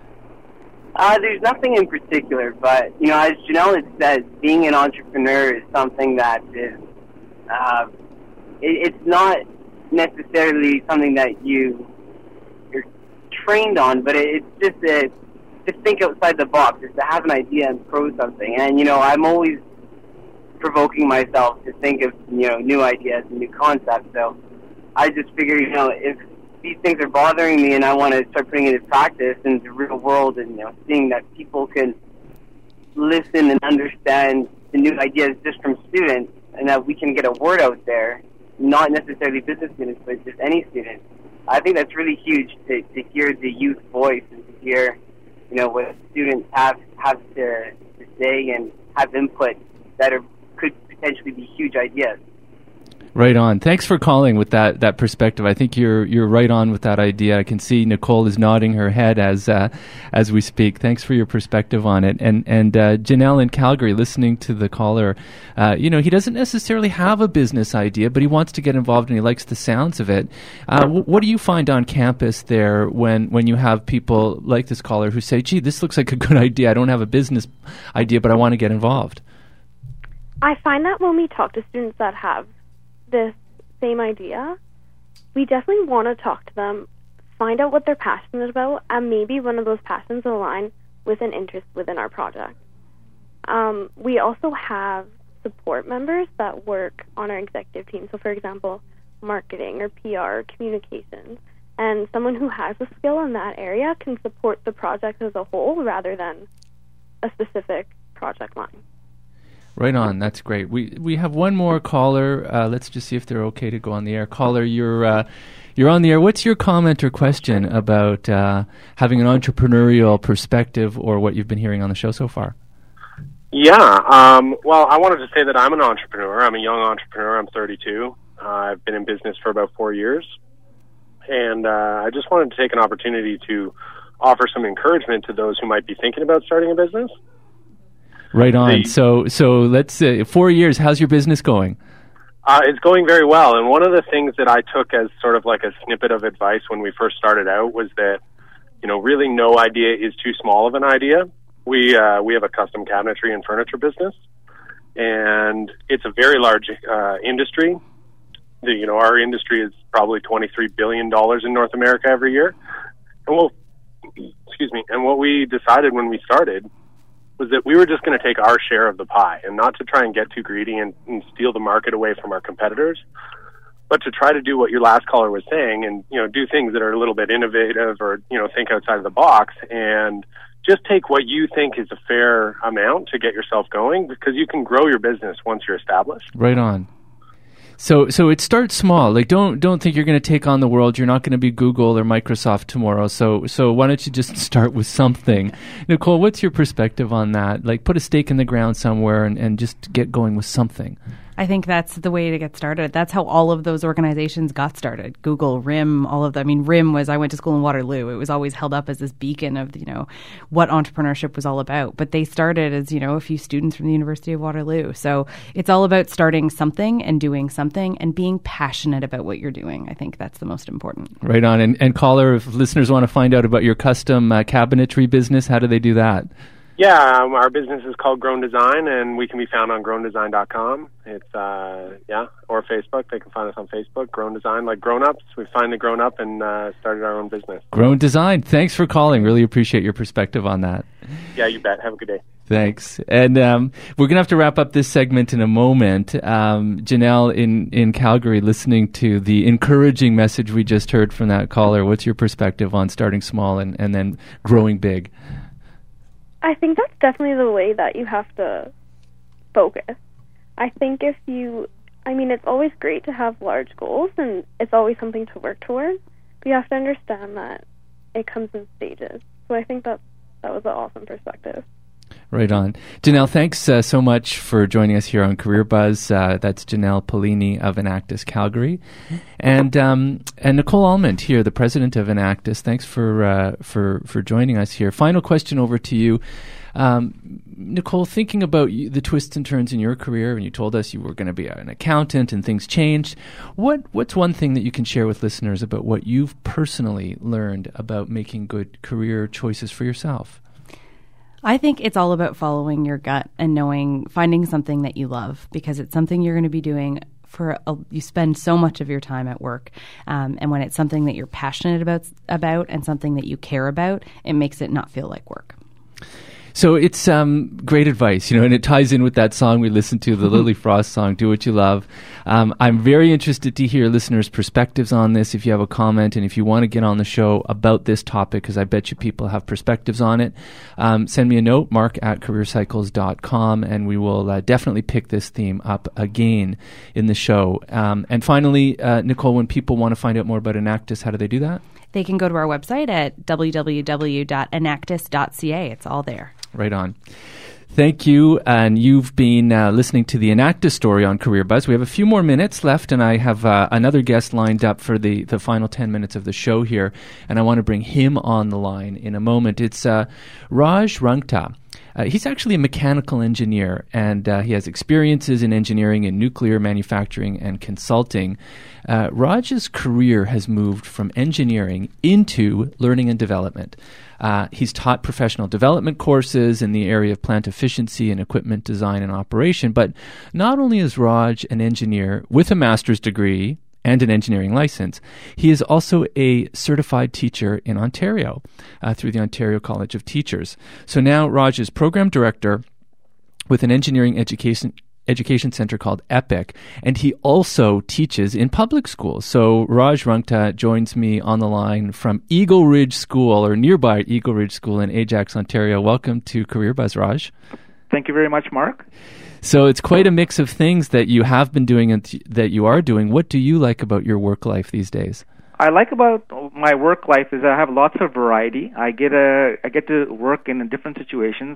[SPEAKER 8] Uh, there's nothing in particular, but, you know, as Janelle had said, being an entrepreneur is something that is, uh, it, it's not necessarily something that you, you're trained on, but it, it's just a, to think outside the box, is to have an idea and pro something. And, you know, I'm always provoking myself to think of, you know, new ideas and new concepts. So I just figured, you know, if these things are bothering me and I want to start putting it into practice in the real world and, you know, seeing that people can listen and understand the new ideas just from students and that we can get a word out there, not necessarily business students, but just any student. I think that's really huge to, to hear the youth voice and to hear, you know, what students have, have to, to say and have input that are, could potentially be huge ideas.
[SPEAKER 1] Right on. Thanks for calling with that, that perspective. I think you're you're right on with that idea. I can see Nicole is nodding her head as uh, as we speak. Thanks for your perspective on it. And and uh, Janelle in Calgary, listening to the caller, uh, you know, he doesn't necessarily have a business idea, but he wants to get involved and he likes the sounds of it. Uh, w- what do you find on campus there when when you have people like this caller who say, "Gee, this looks like a good idea. I don't have a business idea, but I want to get involved"?
[SPEAKER 5] I find that when we talk to students that have this same idea, we definitely want to talk to them, find out what they're passionate about, and maybe one of those passions align with an interest within our project. Um, we also have support members that work on our executive team. So, for example, marketing or P R or communications. And someone who has a skill in that area can support the project as a whole rather than a specific project line.
[SPEAKER 1] Right on. That's great. We we have one more caller. Uh, let's just see if they're okay to go on the air. Caller, you're uh, you're on the air. What's your comment or question about uh, having an entrepreneurial perspective or what you've been hearing on the show so far?
[SPEAKER 9] Yeah. Um, well, I wanted to say that I'm an entrepreneur. I'm a young entrepreneur. I'm thirty-two. Uh, I've been in business for about four years. And uh, I just wanted to take an opportunity to offer some encouragement to those who might be thinking about starting a business.
[SPEAKER 1] Right on.
[SPEAKER 9] The,
[SPEAKER 1] so, so let's say four years. How's your business going?
[SPEAKER 9] Uh, it's going very well. And one of the things that I took as sort of like a snippet of advice when we first started out was that, you know, really no idea is too small of an idea. We uh, we have a custom cabinetry and furniture business, and it's a very large uh, industry. The, you know, our industry is probably twenty-three billion dollars in North America every year. And we'll, excuse me. And what we decided when we started was that we were just going to take our share of the pie and not to try and get too greedy and, and steal the market away from our competitors, but to try to do what your last caller was saying and, you know, do things that are a little bit innovative or, you know, think outside of the box and just take what you think is a fair amount to get yourself going, because you can grow your business once you're established.
[SPEAKER 1] Right on. So, so it starts small. Like, don't don't think you're going to take on the world. You're not going to be Google or Microsoft tomorrow. So, so why don't you just start with something? Nicole, what's your perspective on that? Like, put a stake in the ground somewhere and, and just get going with something.
[SPEAKER 3] I think that's the way to get started. That's how all of those organizations got started. Google, R I M, all of them. I mean, R I M was, I went to school in Waterloo. It was always held up as this beacon of, you know, what entrepreneurship was all about. But they started as, you know, a few students from the University of Waterloo. So it's all about starting something and doing something and being passionate about what you're doing. I think that's the most important.
[SPEAKER 1] Right on. And, and caller, if listeners want to find out about your custom uh, cabinetry business, how do they do that?
[SPEAKER 9] Yeah, um, our business is called Grown Design, and we can be found on grown design dot com. It's, uh, yeah, or Facebook. They can find us on Facebook, Grown Design, like grown-ups. We've finally grown up and uh, started our own business.
[SPEAKER 1] Grown Design. Thanks for calling. Really appreciate your perspective on that.
[SPEAKER 9] Yeah, you bet. Have a good day.
[SPEAKER 1] Thanks. And um, we're going to have to wrap up this segment in a moment. Um, Janelle in, in Calgary, listening to the encouraging message we just heard from that caller, what's your perspective on starting small and, and then growing big?
[SPEAKER 5] I think that's definitely the way that you have to focus. I think if you, I mean, it's always great to have large goals and it's always something to work towards, but you have to understand that it comes in stages. So I think that that was an awesome perspective.
[SPEAKER 1] Right on. Janelle, thanks uh, so much for joining us here on Career Buzz. Uh, that's Janelle Polini of Enactus Calgary. And um, and Nicole Almond here, the president of Enactus. Thanks for, uh, for, for joining us here. Final question over to you. Um, Nicole, thinking about you, the twists and turns in your career, and you told us you were going to be an accountant and things changed, what what's one thing that you can share with listeners about what you've personally learned about making good career choices for yourself?
[SPEAKER 3] I think it's all about following your gut and knowing, finding something that you love, because it's something you're going to be doing for, a, you spend so much of your time at work. Um, and when it's something that you're passionate about, about and something that you care about, it makes it not feel like work.
[SPEAKER 1] So it's um, great advice, you know, and it ties in with that song we listened to, the Lily Frost song, Do What You Love. Um, I'm very interested to hear listeners' perspectives on this. If you have a comment and if you want to get on the show about this topic, because I bet you people have perspectives on it, um, send me a note, mark at career cycles dot com, and we will uh, definitely pick this theme up again in the show. Um, and finally, uh, Nicole, when people want to find out more about Enactus, how do they do that?
[SPEAKER 3] They can go to our website at w w w dot enactus dot c a. It's all there.
[SPEAKER 1] Right on. Thank you. And you've been uh, listening to the Enactus story on Career Buzz. We have a few more minutes left, and I have uh, another guest lined up for the, the final ten minutes of the show here, and I want to bring him on the line in a moment. It's uh, Raj Rungta. Uh, he's actually a mechanical engineer, and uh, he has experiences in engineering and nuclear manufacturing and consulting. Uh, Raj's career has moved from engineering into learning and development. Uh, he's taught professional development courses in the area of plant efficiency and equipment design and operation. But not only is Raj an engineer with a master's degree and an engineering license, he is also a certified teacher in Ontario uh, through the Ontario College of Teachers. So now Raj is program director with an engineering education education center called EPIC, and he also teaches in public schools. So Raj Rungta joins me on the line from Eagle Ridge School, or nearby Eagle Ridge School in Ajax, Ontario. Welcome to Career Buzz, Raj.
[SPEAKER 10] Thank you very much, Mark.
[SPEAKER 1] So it's quite a mix of things that you have been doing and th- that you are doing. What do you like about your work life these days?
[SPEAKER 10] I like about my work life is I have lots of variety. I get a I get to work in different situations.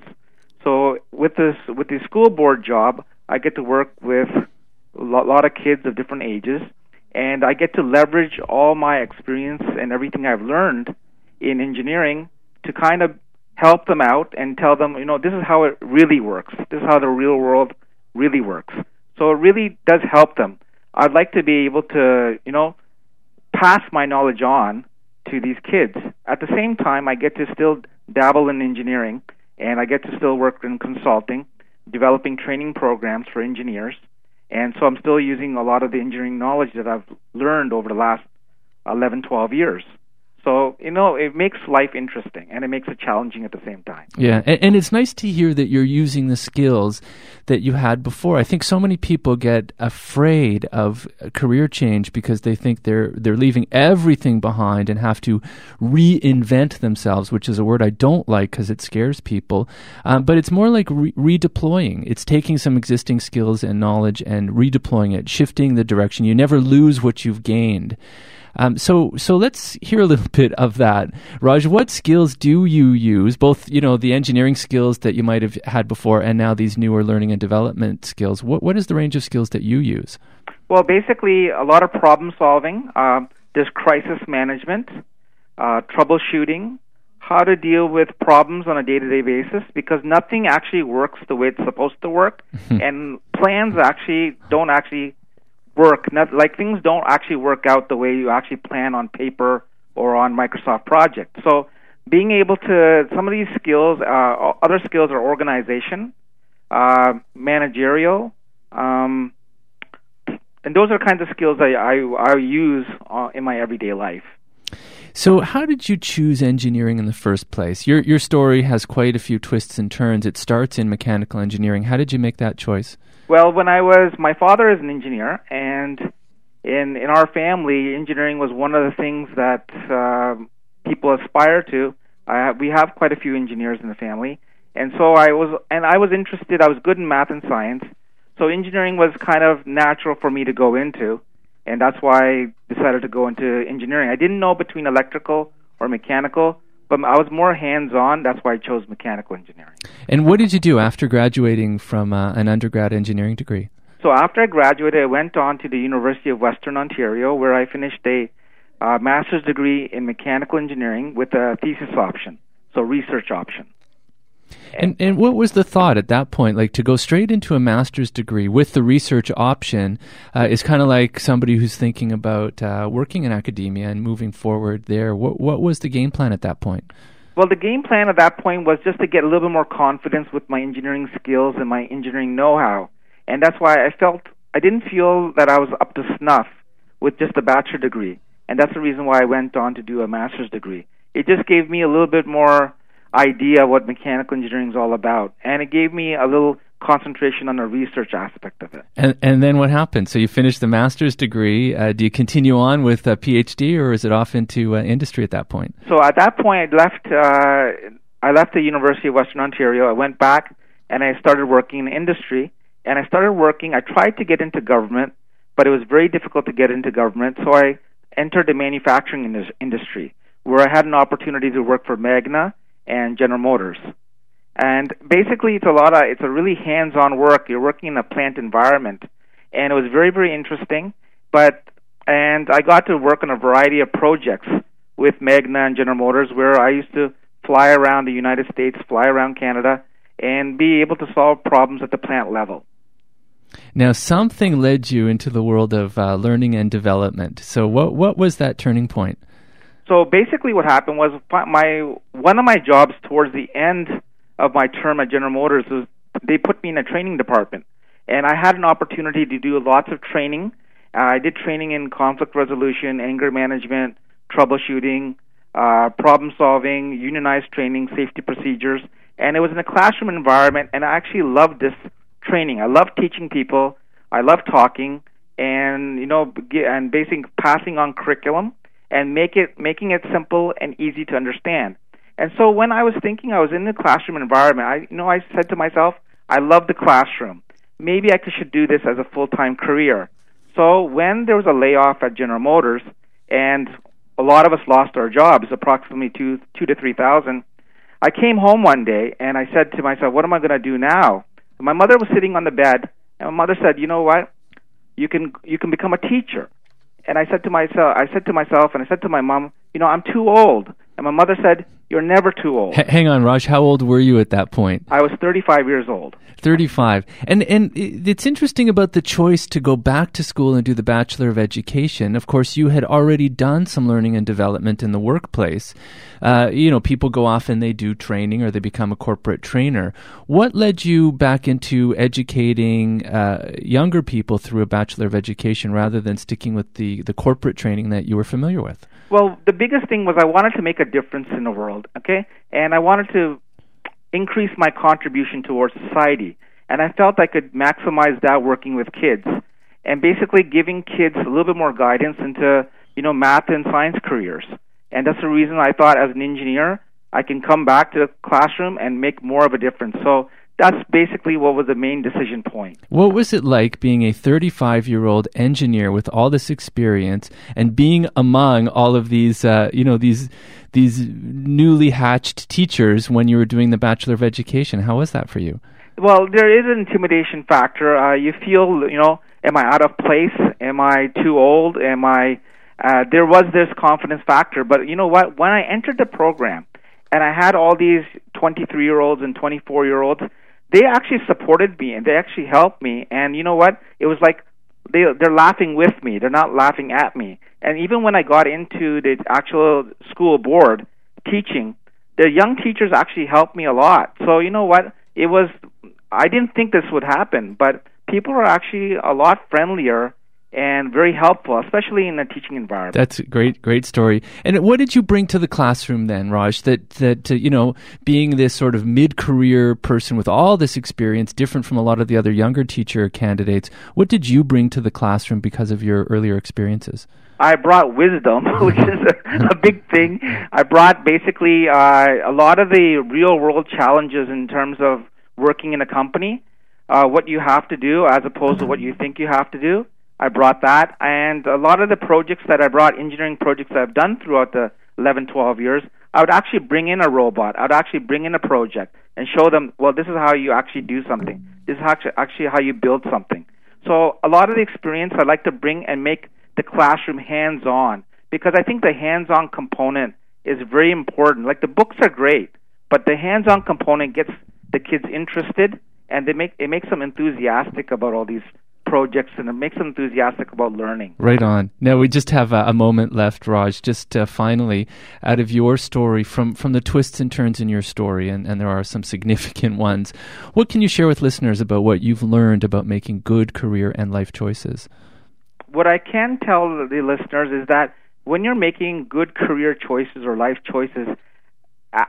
[SPEAKER 10] So with this with the school board job, I get to work with a lot of kids of different ages, and I get to leverage all my experience and everything I've learned in engineering to kind of help them out and tell them, you know, this is how it really works. This is how the real world really works. So it really does help them. I'd like to be able to, you know, pass my knowledge on to these kids. At the same time, I get to still dabble in engineering, and I get to still work in consulting, developing training programs for engineers. And so I'm still using a lot of the engineering knowledge that I've learned over the last eleven, twelve years. So, you know, it makes life interesting, and it makes it challenging at the same time.
[SPEAKER 1] Yeah, and, and it's nice to hear that you're using the skills that you had before. I think so many people get afraid of career change because they think they're they're leaving everything behind and have to reinvent themselves, which is a word I don't like because it scares people. Um, but it's more like re- redeploying. It's taking some existing skills and knowledge and redeploying it, shifting the direction. You never lose what you've gained. Um, so, so let's hear a little bit of that. Raj, what skills do you use, both, you know, the engineering skills that you might have had before and now these newer learning and development skills? What, what is the range of skills that you use?
[SPEAKER 10] Well, basically, a lot of problem solving. Uh, there's crisis management, uh, troubleshooting, how to deal with problems on a day-to-day basis, because nothing actually works the way it's supposed to work, and plans actually don't actually work. Not, like things don't actually work out the way you actually plan on paper or on Microsoft Project. So being able to, some of these skills, uh, other skills are organization, uh, managerial, um, and those are kinds of skills I, I, I use uh, in my everyday life.
[SPEAKER 1] So how did you choose engineering in the first place? Your your story has quite a few twists and turns. It starts in mechanical engineering. How did you make that choice?
[SPEAKER 10] Well, when I was, my father is an engineer, and in in our family, engineering was one of the things that uh, people aspire to. I, we have quite a few engineers in the family, and so I was, and I was interested. I was good in math and science, so engineering was kind of natural for me to go into, and that's why I decided to go into engineering. I didn't know between electrical or mechanical, but I was more hands-on. That's why I chose mechanical engineering.
[SPEAKER 1] And what did you do after graduating from uh, an undergrad engineering degree?
[SPEAKER 10] So after I graduated, I went on to the University of Western Ontario, where I finished a uh, master's degree in mechanical engineering with a thesis option, so research option.
[SPEAKER 1] And and what was the thought at that point? Like, to go straight into a master's degree with the research option uh, is kind of like somebody who's thinking about uh, working in academia and moving forward there. What what was the game plan at that point?
[SPEAKER 10] Well, the game plan at that point was just to get a little bit more confidence with my engineering skills and my engineering know-how. And that's why I felt, I didn't feel that I was up to snuff with just a bachelor degree. And that's the reason why I went on to do a master's degree. It just gave me a little bit more, idea what mechanical engineering is all about. And it gave me a little concentration on the research aspect of it.
[SPEAKER 1] And and then what happened? So you finished the master's degree. Uh, do you continue on with a PhD, or is it off into uh, industry at that point?
[SPEAKER 10] So at that point, I left. Uh, I left the University of Western Ontario. I went back and I started working in industry. And I started working. I tried to get into government, but it was very difficult to get into government. So I entered the manufacturing indus- industry, where I had an opportunity to work for Magna and General Motors. And basically, it's a lot of, it's a really hands-on work. You're working in a plant environment. And it was very, very interesting. But, and I got to work on a variety of projects with Magna and General Motors, where I used to fly around the United States, fly around Canada, and be able to solve problems at the plant level.
[SPEAKER 1] Now, something led you into the world of uh, learning and development. So what what was that turning point?
[SPEAKER 10] So basically what happened was my one of my jobs towards the end of my term at General Motors was they put me in a training department. And I had an opportunity to do lots of training. Uh, I did training in conflict resolution, anger management, troubleshooting, uh, problem solving, unionized training, safety procedures. And it was in a classroom environment, and I actually loved this training. I love teaching people. I love talking, and you know, and basically passing on curriculum and make it making it simple and easy to understand. And so when I was thinking, I was in the classroom environment. I, you know, I said to myself, I love the classroom. Maybe I should do this as a full-time career. So when there was a layoff at General Motors, and a lot of us lost our jobs, approximately two, two to three thousand, I came home one day and I said to myself, what am I going to do now? My mother was sitting on the bed, and my mother said, you know what, you can you can become a teacher. And I said to myself, I said to myself, and I said to my mom, you know, I'm too old. And my mother said, you're never too old.
[SPEAKER 1] H- hang on, Raj, how old were you at that point?
[SPEAKER 10] I was thirty-five years old.
[SPEAKER 1] thirty-five. And and it's interesting about the choice to go back to school and do the Bachelor of Education. Of course, you had already done some learning and development in the workplace. Uh, you know, people go off and they do training or they become a corporate trainer. What led you back into educating uh, younger people through a Bachelor of Education rather than sticking with the, the corporate training that you were familiar with?
[SPEAKER 10] Well, the biggest thing was I wanted to make a difference in the world, okay? And I wanted to increase my contribution towards society. And I felt I could maximize that working with kids and basically giving kids a little bit more guidance into, you know, math and science careers. And that's the reason I thought as an engineer, I can come back to the classroom and make more of a difference. So that's basically what was the main decision point.
[SPEAKER 1] What was it like being a thirty-five-year-old engineer with all this experience and being among all of these, uh, you know, these these newly hatched teachers when you were doing the Bachelor of Education? How was that for you?
[SPEAKER 10] Well, there is an intimidation factor. Uh, you feel, you know, am I out of place? Am I too old? Am I? Uh, there was this confidence factor, but you know what? When I entered the program, and I had all these twenty-three-year-olds and twenty-four-year-olds, they actually supported me and they actually helped me. And you know what? It was like they, they're laughing with me. They're not laughing at me. And even when I got into the actual school board teaching, the young teachers actually helped me a lot. So you know what? It was, I didn't think this would happen, but people are actually a lot friendlier and very helpful, especially in a teaching environment.
[SPEAKER 1] That's a great, great story. And what did you bring to the classroom then, Raj? That, that uh, you know, being this sort of mid-career person with all this experience, different from a lot of the other younger teacher candidates, what did you bring to the classroom because of your earlier experiences?
[SPEAKER 10] I brought wisdom, which is a, a big thing. I brought basically uh, a lot of the real-world challenges in terms of working in a company, uh, what you have to do as opposed to what you think you have to do. I brought that, and a lot of the projects that I brought, engineering projects that I've done throughout the eleven, twelve years, I would actually bring in a robot. I would actually bring in a project and show them, well, this is how you actually do something. This is actually, actually how you build something. So a lot of the experience I like to bring and make the classroom hands-on, because I think the hands-on component is very important. Like the books are great, but the hands-on component gets the kids interested, and they make it makes them enthusiastic about all these projects, and it makes them enthusiastic about learning.
[SPEAKER 1] Right on. Now, we just have a, a moment left, Raj. Just uh, finally, out of your story, from, from the twists and turns in your story, and, and there are some significant ones, what can you share with listeners about what you've learned about making good career and life choices?
[SPEAKER 10] What I can tell the listeners is that when you're making good career choices or life choices, ask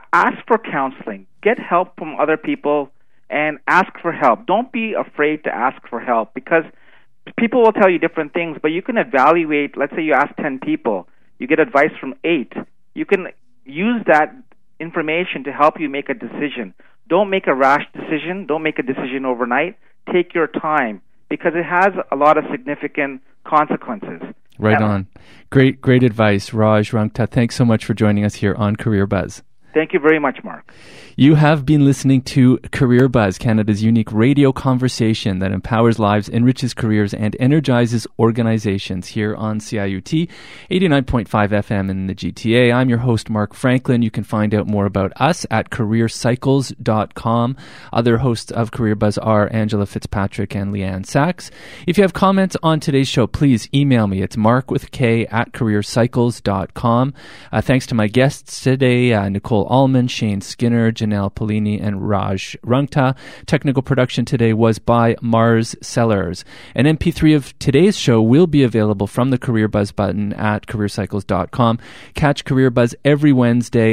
[SPEAKER 10] for counseling. Get help from other people and ask for help. Don't be afraid to ask for help, because people will tell you different things, but you can evaluate. Let's say you ask ten people, you get advice from eight. You can use that information to help you make a decision. Don't make a rash decision. Don't make a decision overnight. Take your time, because it has a lot of significant consequences.
[SPEAKER 1] Right
[SPEAKER 10] Yeah.
[SPEAKER 1] on. Great, great advice, Raj Rungta. Thanks so much for joining us here on Career Buzz.
[SPEAKER 10] Thank you very much, Mark.
[SPEAKER 1] You have been listening to Career Buzz, Canada's unique radio conversation that empowers lives, enriches careers, and energizes organizations here on C I U T, eighty-nine point five F M in the G T A. I'm your host, Mark Franklin. You can find out more about us at career cycles dot com. Other hosts of Career Buzz are Angela Fitzpatrick and Leanne Sachs. If you have comments on today's show, please email me. It's mark with K at career cycles dot com. Uh, thanks to my guests today, uh, Nicole Allman, Shane Skinner, Janelle Polini, and Raj Rungta. Technical production today was by Mars Sellers. An M P three of today's show will be available from the Career Buzz button at career cycles dot com. Catch Career Buzz every Wednesday